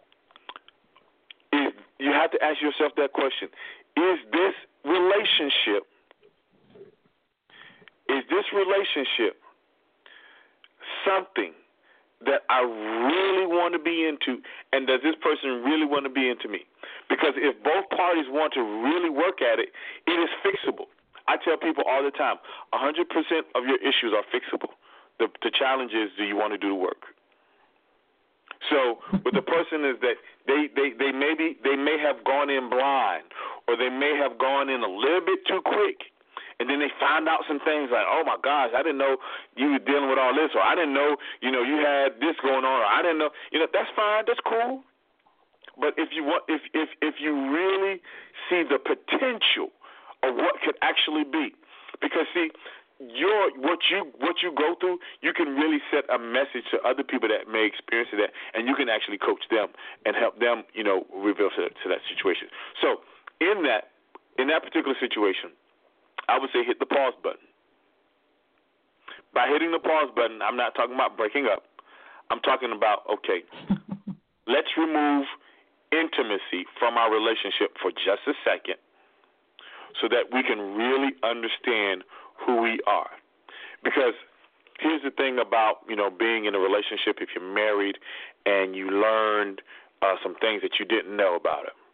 you have to ask yourself that question. Is this relationship something that I really want to be into, and does this person really want to be into me? Because if both parties want to really work at it, it is fixable. I tell people all the time, 100% of your issues are fixable. The challenge is, do you want to do the work? So with the person is that they may have gone in blind, or they may have gone in a little bit too quick, and then they find out some things like, oh my gosh, I didn't know you were dealing with all this, or I didn't know you had this going on, or I didn't know that's fine, that's cool. But if you really see the potential of what could actually be, because see, what you go through, you can really set a message to other people that may experience that, and you can actually coach them and help them, reveal to that situation. So in that particular situation, I would say hit the pause button. By hitting the pause button, I'm not talking about breaking up. I'm talking about, okay, let's remove intimacy from our relationship for just a second so that we can really understand who we are. Because here's the thing about, being in a relationship, if you're married and you learned some things that you didn't know about it,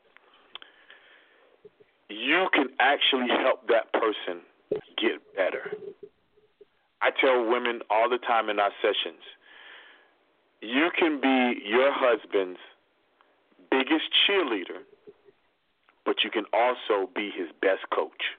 you can actually help that person get better. I tell women all the time in our sessions, you can be your husband's biggest cheerleader, but you can also be his best coach.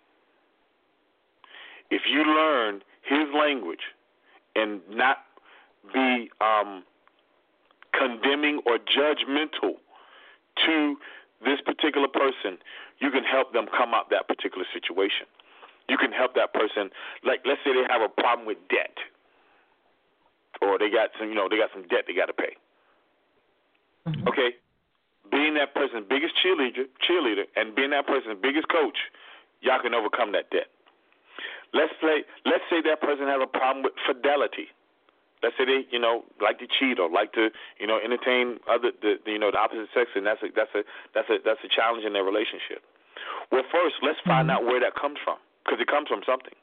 If you learn his language and not be condemning or judgmental to this particular person, you can help them come out that particular situation. You can help that person, like let's say they have a problem with debt, or they got some debt they got to pay. Mm-hmm. Okay, being that person's biggest cheerleader, and being that person's biggest coach, y'all can overcome that debt. Let's say that person has a problem with fidelity. Let's say they, like to cheat or like to, entertain the opposite sex, and that's a challenge in their relationship. Well, first, let's find out where that comes from, because it comes from something.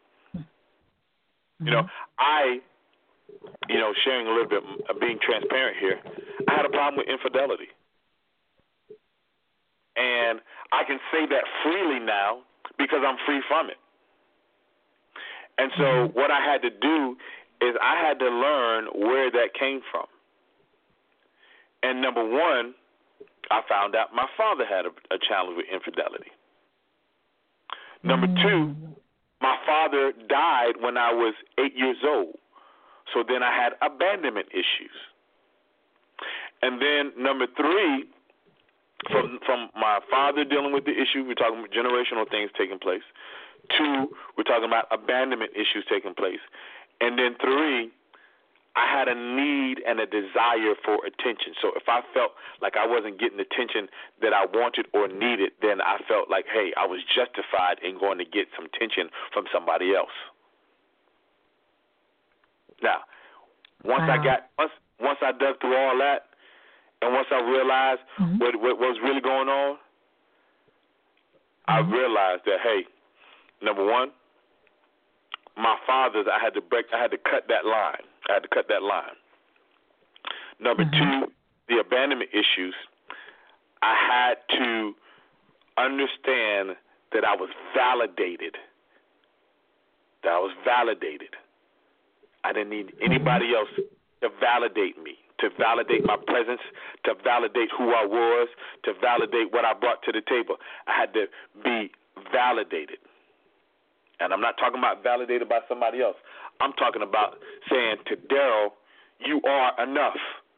I, sharing a little bit, being transparent here, I had a problem with infidelity, and I can say that freely now because I'm free from it. And so what I had to do is I had to learn where that came from. And number one, I found out my father had a challenge with infidelity. Number two, my father died when I was 8 years old. So then I had abandonment issues. And then number three, from my father dealing with the issue, we're talking about generational things taking place. Two, we're talking about abandonment issues taking place. And then 3, I had a need and a desire for attention. So if I felt like I wasn't getting the attention that I wanted or needed, then I felt like, hey, I was justified in going to get some attention from somebody else. Now, once I dug through all that, and once I realized what was really going on, I realized that, hey, number 1, my father's, I had to cut that line. Number 2, the abandonment issues, I had to understand that I was validated. I didn't need anybody else to validate me, to validate my presence, to validate who I was, to validate what I brought to the table. I had to be validated. And I'm not talking about validated by somebody else. I'm talking about saying to Daryl, you are enough.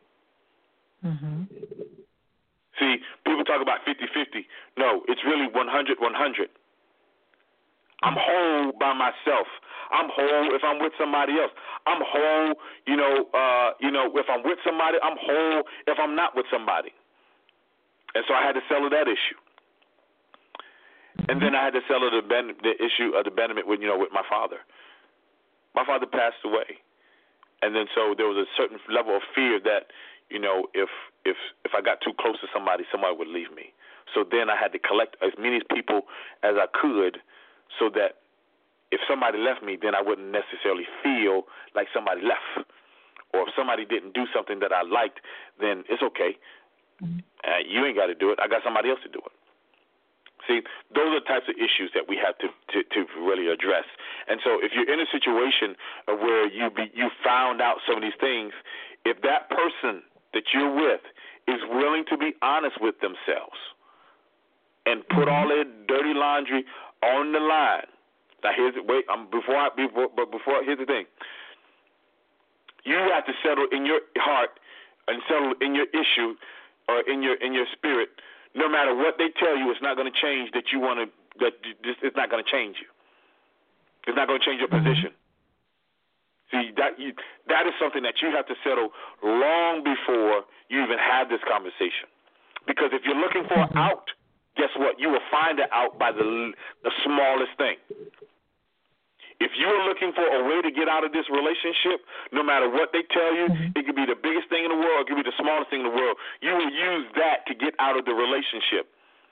See, people talk about 50-50. No, it's really 100-100. I'm whole by myself. I'm whole if I'm with somebody else. I'm whole, if I'm with somebody, I'm whole if I'm not with somebody. And so I had to settle that issue. And then I had to settle the issue of the abandonment with my father. My father passed away. And then so there was a certain level of fear that, if I got too close to somebody would leave me. So then I had to collect as many people as I could so that if somebody left me, then I wouldn't necessarily feel like somebody left. Or if somebody didn't do something that I liked, then it's okay. You ain't got to do it. I got somebody else to do it. See, those are the types of issues that we have to really address. And so if you're in a situation where you found out some of these things, if that person that you're with is willing to be honest with themselves and put all their dirty laundry on the line. Now here's the thing. You have to settle in your heart and settle in your issue or in your spirit. No matter what they tell you, it's not going to change it's not going to change you. It's not going to change your position. See, that is something that you have to settle long before you even have this conversation. Because if you're looking for an out, guess what? You will find it out by the smallest thing. If you are looking for a way to get out of this relationship, no matter what they tell you, it could be the biggest thing in the world, it could be the smallest thing in the world, you will use that to get out of the relationship.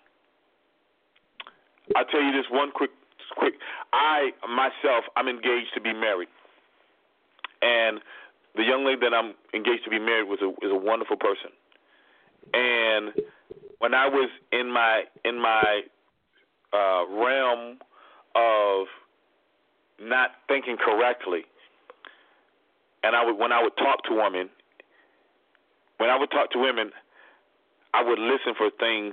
I'll tell you this one quick. I'm engaged to be married. And the young lady that I'm engaged to be married is a wonderful person. And when I was in my realm of not thinking correctly, and when I would talk to women, I would listen for things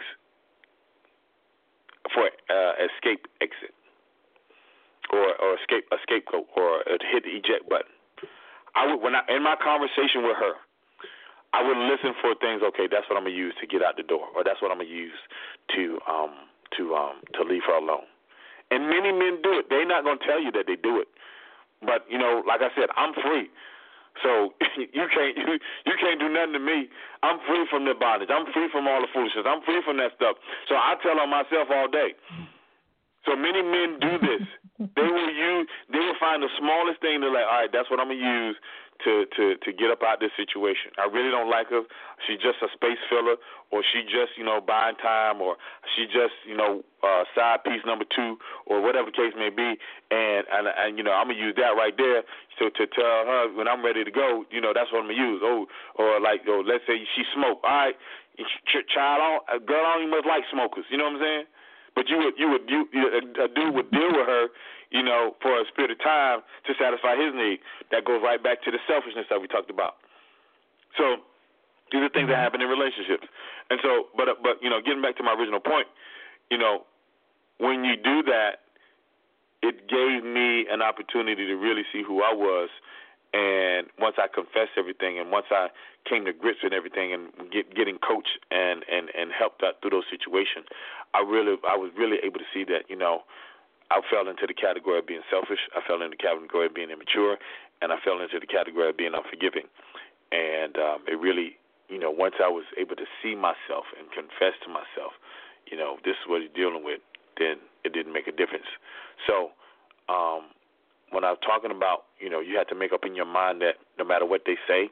for escape exit or a scapegoat or hit the eject button. In my conversation with her, I would listen for things. Okay, that's what I'm gonna use to get out the door, or that's what I'm gonna use to leave her alone. And many men do it. They're not gonna tell you that they do it, but like I said, I'm free. So you can't do nothing to me. I'm free from the bondage. I'm free from all the foolishness. I'm free from that stuff. So I tell on myself all day. So many men do this. They will find the smallest thing. They're like, all right, that's what I'm gonna use to get up out of this situation. I really don't like her. She's just a space filler, or she just buying time, or she just side piece number 2, or whatever the case may be. And I'm gonna use that right there to tell her when I'm ready to go. That's what I'm gonna use. Let's say she smoke. All right, child, a girl, I don't even much like smokers. You know what I'm saying? But a dude would deal with her, for a period of time to satisfy his need. That goes right back to the selfishness that we talked about. So these are things that happen in relationships. And so, but getting back to my original point, when you do that, it gave me an opportunity to really see who I was. And once I confessed everything, and once I came to grips with everything, and getting coached and helped out through those situations, I was really able to see that I fell into the category of being selfish. I fell into the category of being immature, and I fell into the category of being unforgiving. And it really, once I was able to see myself and confess to myself, this is what you're dealing with, then it didn't make a difference. So when I'm talking about, you have to make up in your mind that no matter what they say,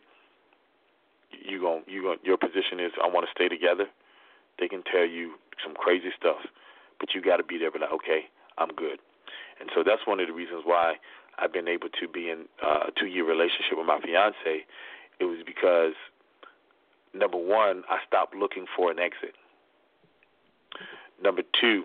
your position is, I want to stay together. They can tell you some crazy stuff, but you got to be there, be like, okay, I'm good. And so that's one of the reasons why I've been able to be in a 2-year relationship with my fiance. It was because, number one, I stopped looking for an exit. Number two,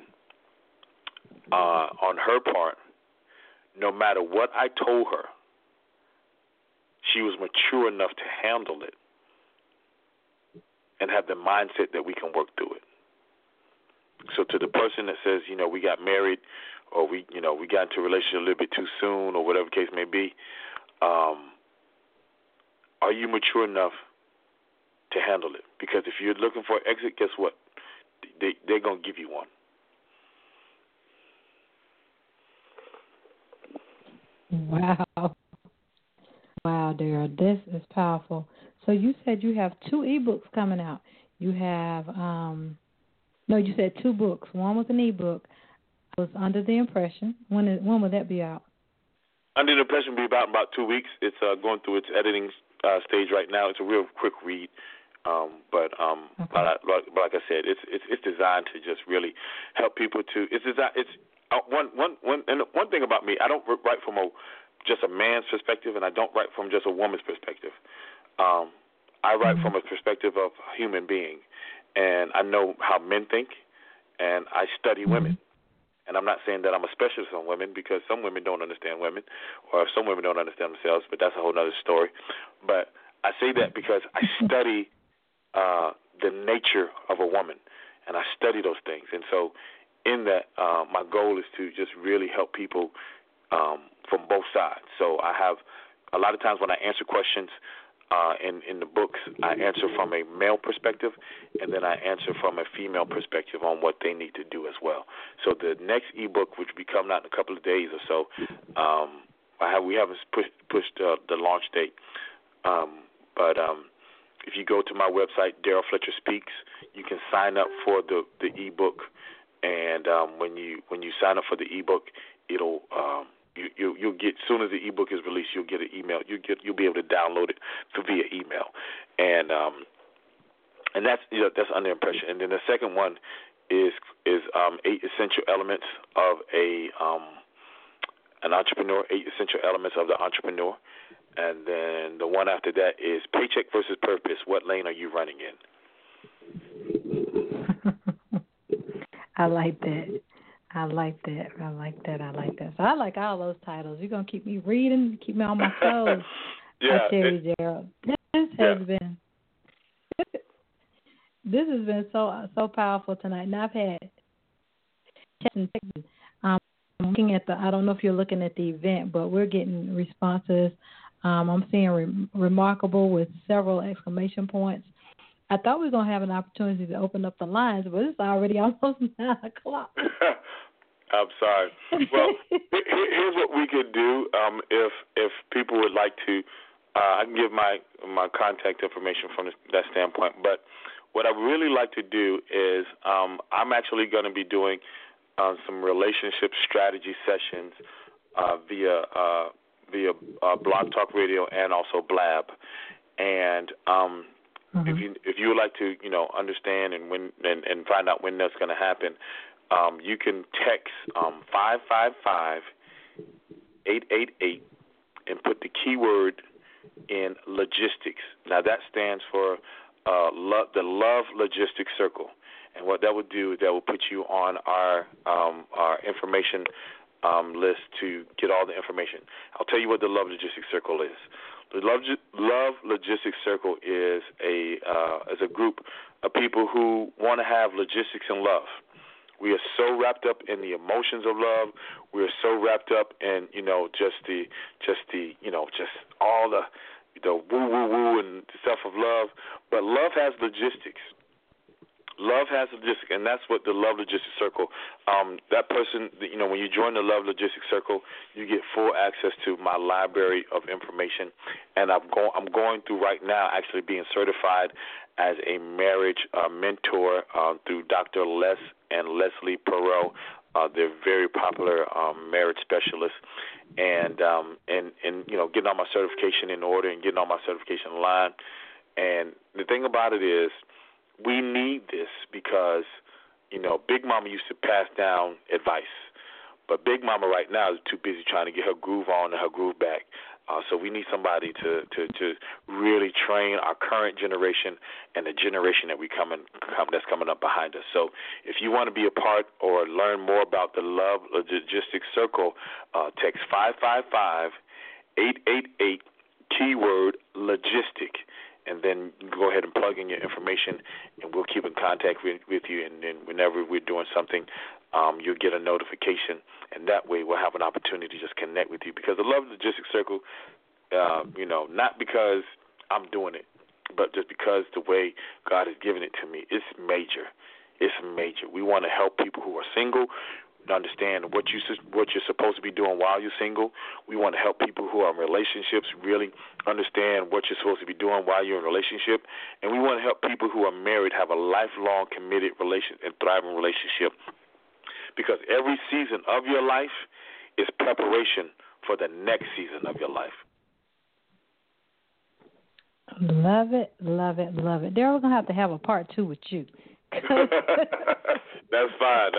on her part, no matter what I told her, she was mature enough to handle it and have the mindset that we can work through it. So to the person that says, we got married or we got into a relationship a little bit too soon or whatever the case may be, are you mature enough to handle it? Because if you're looking for an exit, guess what? They're going to give you one. Wow. Wow, Daryl, this is powerful. So you said you have 2 ebooks coming out. You have, you said 2 books. One was an ebook. I was under the impression. When will that be out? Under the impression will be about 2 weeks. It's going through its editing stage right now. It's a real quick read. But like I said, it's designed to just really help people to. It's one thing about me. I don't write from just a man's perspective, and I don't write from just a woman's perspective. I write from a perspective of a human being, and I know how men think, and I study women. And I'm not saying that I'm a specialist on women, because some women don't understand women, or some women don't understand themselves, but that's a whole other story. But I say that because I study the nature of a woman, and I study those things. And so in that, my goal is to just really help people from both sides. So I have a lot of times when I answer questions in the books, I answer from a male perspective, and then I answer from a female perspective on what they need to do as well. So the next ebook, which will be coming out in a couple of days or so, we haven't pushed the launch date, but if you go to my website, Daryl Fletcher Speaks, you can sign up for the ebook, and when you sign up for the ebook, it'll you'll get, as soon as the ebook is released, you'll get an email. You'll be able to download it via email, and that's under impression. And then the second one is 8 essential elements of an entrepreneur, 8 essential elements of the entrepreneur. And then the one after that is Paycheck versus Purpose. What lane are you running in? I like that. So I like all those titles. You're going to keep me reading, keep me on my toes. Yeah. I tell you, Gerald. This has been so powerful tonight. And I've had looking at I don't know if you're looking at the event, but we're getting responses. I'm seeing remarkable with several exclamation points. I thought we were going to have an opportunity to open up the lines, but it's already almost 9 o'clock. I'm sorry. Well, here's what we could do. If people would like to, I can give my contact information from that standpoint. But what I really like to do is I'm actually going to be doing some relationship strategy sessions via Blog Talk Radio and also Blab. And if you would like to understand and find out when that's going to happen, you can text 555-888 and put the keyword in logistics. Now that stands for the Love Logistics Circle. And what that would do is that will put you on our information list to get all the information. I'll tell you what the Love Logistics Circle is. The Love Logistics Circle is a group of people who want to have logistics and love. We are so wrapped up in the emotions of love. We are so wrapped up in just all the woo woo woo and stuff of love. But love has logistics. Love has logistics, and that's what the Love Logistics Circle. That person, when you join the Love Logistics Circle, you get full access to my library of information. And I'm going through right now, actually being certified as a marriage mentor through Dr. Les and Leslie Perot. They're very popular marriage specialists, and getting all my certification in order and getting all my certification in line. And the thing about it is, we need this because, Big Mama used to pass down advice, but Big Mama right now is too busy trying to get her groove on and her groove back. So we need somebody to really train our current generation and the generation that that's coming up behind us. So if you want to be a part or learn more about the Love Logistics Circle, text 555-888 keyword logistic. And then you can go ahead and plug in your information, and we'll keep in contact with you. And then whenever we're doing something, you'll get a notification, and that way we'll have an opportunity to just connect with you. Because I love the Logistics Circle, not because I'm doing it, but just because the way God has given it to me. It's major. It's major. We want to help people who are single understand what you're supposed to be doing while you're single. We want to help people who are in relationships really understand what you're supposed to be doing while you're in a relationship. And we want to help people who are married have a lifelong committed and thriving relationship, because every season of your life is preparation for the next season of your life. Love it, love it, love it. Darryl, we're going to have a part 2 with you. That's fine.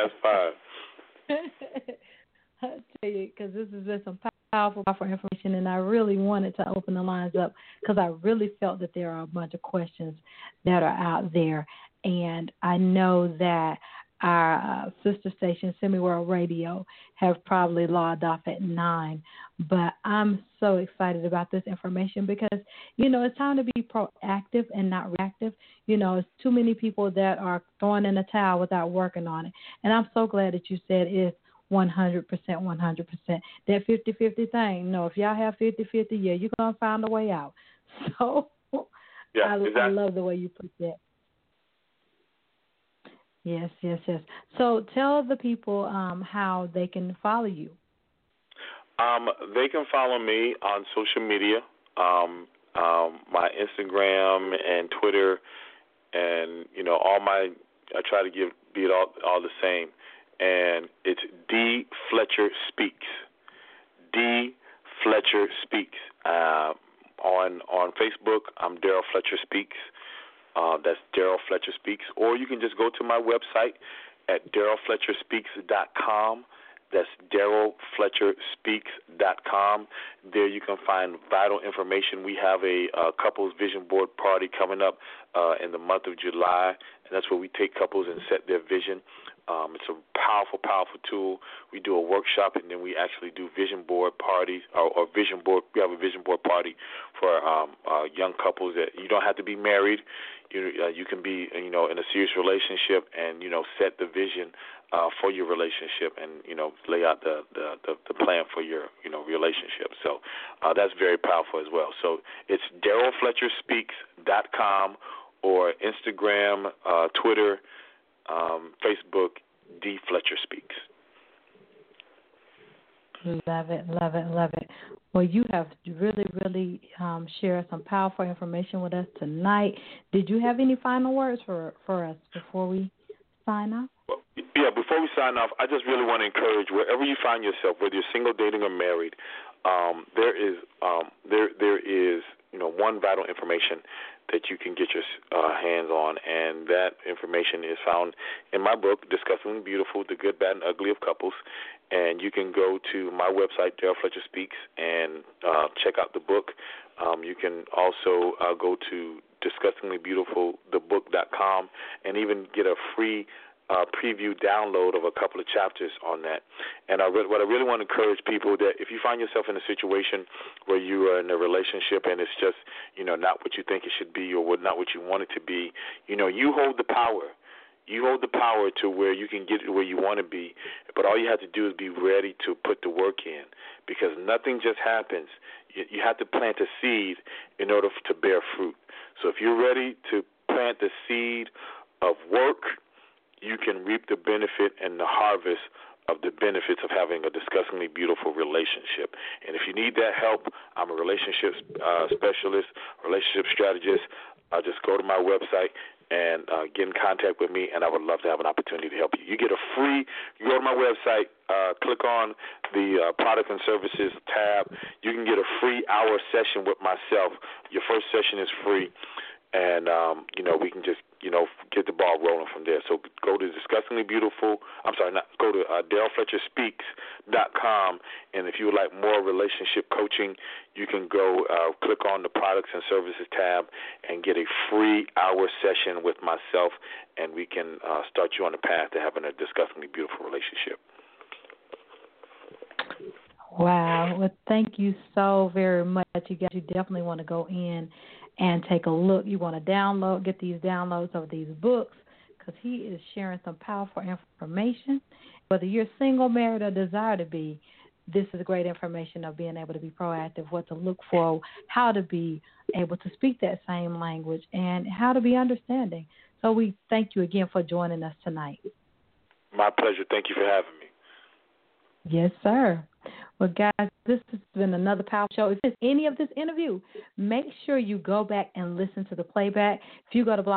I'll tell you, because this has been some powerful information, and I really wanted to open the lines up because I really felt that there are a bunch of questions that are out there, and I know that our sister station, Semi-World Radio, have probably logged off at 9, but I'm so excited about this information because, it's time to be proactive and not reactive. It's too many people that are throwing in the towel without working on it, and I'm so glad that you said it's 100%. That 50-50 thing, no, if y'all have 50-50, yeah, you're going to find a way out. So yeah, exactly. I love the way you put that. Yes. So tell the people how they can follow you. They can follow me on social media, my Instagram and Twitter, and I try to be it all the same, and it's D Fletcher Speaks. D Fletcher Speaks. On Facebook, I'm Darryl Fletcher Speaks. That's Darryl Fletcher Speaks. Or you can just go to my website at DarrylFletcherSpeaks.com. That's DarrylFletcherSpeaks.com. There you can find vital information. We have a couples vision board party coming up in the month of July, and that's where we take couples and set their vision. It's a powerful tool. We do a workshop, and then we actually do vision board parties or vision board. We have a vision board party for young couples that you don't have to be married. You can be in a serious relationship and set the vision for your relationship and lay out the plan for your relationship. So that's very powerful as well. So it's DarrylFletcherSpeaks.com or Instagram, Twitter, Facebook, D Fletcher Speaks. Love it. Well, you have really shared some powerful information with us tonight. Did you have any final words for us before we sign off? Yeah, before we sign off, I just really want to encourage wherever you find yourself, whether you're single, dating, or married, there is one vital information that you can get your hands on, and that information is found in my book, Disgustingly Beautiful, The Good, Bad, and Ugly of Couples. And you can go to my website, Darryl Fletcher Speaks, and check out the book. You can also go to DisgustinglyBeautifulTheBook.com and even get a free preview download of a couple of chapters on that. And what I really want to encourage people, that if you find yourself in a situation where you are in a relationship and it's just not what you think it should be or not what you want it to be, you hold the power. You hold the power to where you can get to where you want to be, but all you have to do is be ready to put the work in, because nothing just happens. You have to plant a seed in order to bear fruit. So if you're ready to plant the seed of work, you can reap the benefit and the harvest of the benefits of having a disgustingly beautiful relationship. And if you need that help, I'm a relationship specialist, relationship strategist. Just go to my website and get in contact with me, and I would love to have an opportunity to help you. You go to my website, click on the product and services tab. You can get a free hour session with myself. Your first session is free, and, we can just, get the ball rolling from there. So go to go to DarylFletcherSpeaks.com, and if you would like more relationship coaching, you can go click on the products and services tab and get a free hour session with myself, and we can start you on the path to having a disgustingly beautiful relationship. Wow. Well, thank you so very much. You guys, you definitely want to go in and take a look. You want to get these downloads of these books, because he is sharing some powerful information. Whether you're single, married, or desire to be, this is great information of being able to be proactive, what to look for, how to be able to speak that same language, and how to be understanding. So we thank you again for joining us tonight. My pleasure. Thank you for having me. Yes, sir. Well, guys, this has been another powerful show. If there's any of this interview, make sure you go back and listen to the playback. If you go to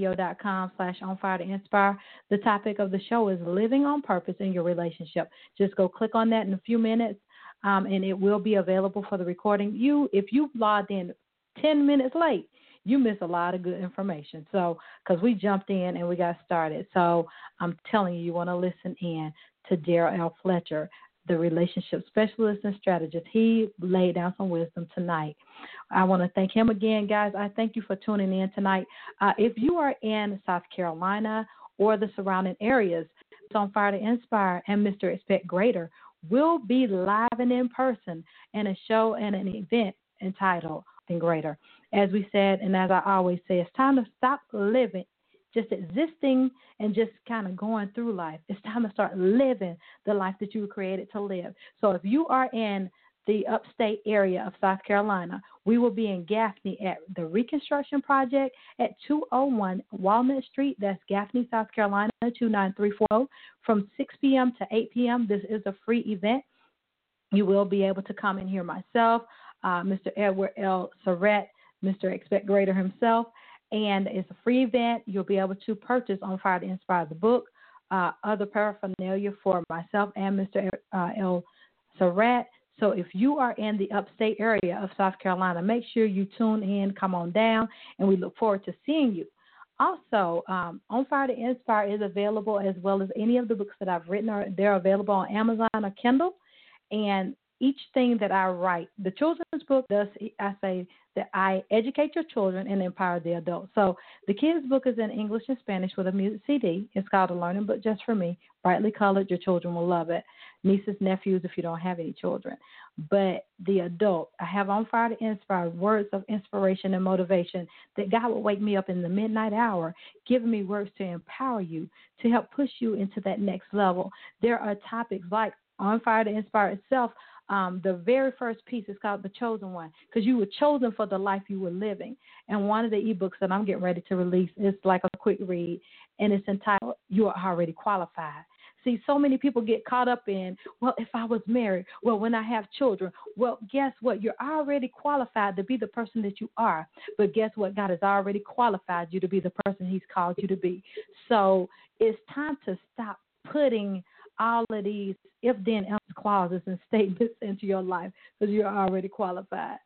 blogtalkradio.com/onfiretoinspire, the topic of the show is living on purpose in your relationship. Just go click on that in a few minutes, and it will be available for the recording. If you logged in 10 minutes late, you miss a lot of good information. So, because we jumped in and we got started. So I'm telling you, you want to listen in to Daryl L. Fletcher, the relationship specialist and strategist. He laid down some wisdom tonight. I want to thank him again, guys. I thank you for tuning in tonight. If you are in South Carolina or the surrounding areas, it's On Fire to Inspire and Mr. Expect Greater will be live and in person in a show and an event entitled Expecting Greater. As we said, and as I always say, it's time to stop living, just existing and just kind of going through life. It's time to start living the life that you were created to live. So if you are in the upstate area of South Carolina, we will be in Gaffney at the Reconstruction Project at 201 Walnut Street. That's Gaffney, South Carolina, 29340, from 6 p.m. to 8 p.m. This is a free event. You will be able to come and hear myself, Mr. Edward L. Surratt, Mr. Expect Greater himself, and it's a free event. You'll be able to purchase On Fire to Inspire the book, other paraphernalia for myself and Mr. L. Surratt. So if you are in the upstate area of South Carolina, make sure you tune in, come on down, and we look forward to seeing you. Also, On Fire to Inspire is available, as well as any of the books that I've written. They're available on Amazon or Kindle. And each thing that I write, the children's book does, I say that I educate your children and empower the adults. So the kids' book is in English and Spanish with a music CD. It's called A Learning Book Just for Me, brightly colored. Your children will love it. Nieces, nephews, if you don't have any children. But the adult, I have On Fire to Inspire, words of inspiration and motivation that God will wake me up in the midnight hour, giving me words to empower you, to help push you into that next level. There are topics like On Fire to Inspire itself. The very first piece is called The Chosen One, because you were chosen for the life you were living. And one of the ebooks that I'm getting ready to release is like a quick read, and it's entitled You Are Already Qualified. See, so many people get caught up in, well, if I was married, well, when I have children, well, guess what? You're already qualified to be the person that you are. But guess what? God has already qualified you to be the person he's called you to be. So it's time to stop putting all of these if-then-else clauses and statements into your life, because you're already qualified.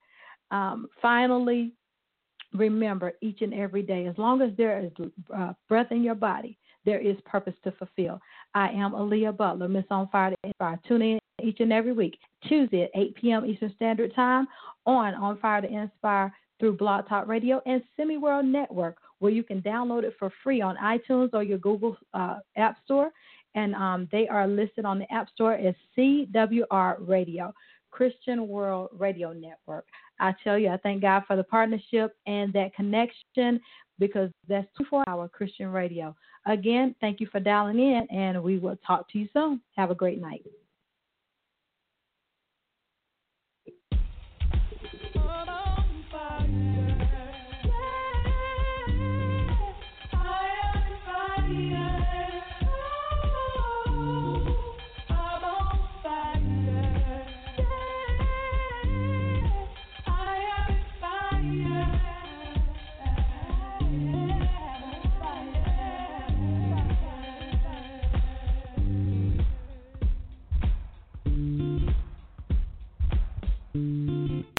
Finally, remember each and every day, as long as there is breath in your body, there is purpose to fulfill. I am Aaliyah Butler, Miss On Fire to Inspire. Tune in each and every week, Tuesday at 8 p.m. Eastern Standard Time on Fire to Inspire through Blog Talk Radio and SemiWorld Network, where you can download it for free on iTunes or your Google App Store. And they are listed on the App Store as CWR Radio, Christian World Radio Network. I tell you, I thank God for the partnership and that connection, because that's 24-hour Christian radio. Again, thank you for dialing in, and we will talk to you soon. Have a great night.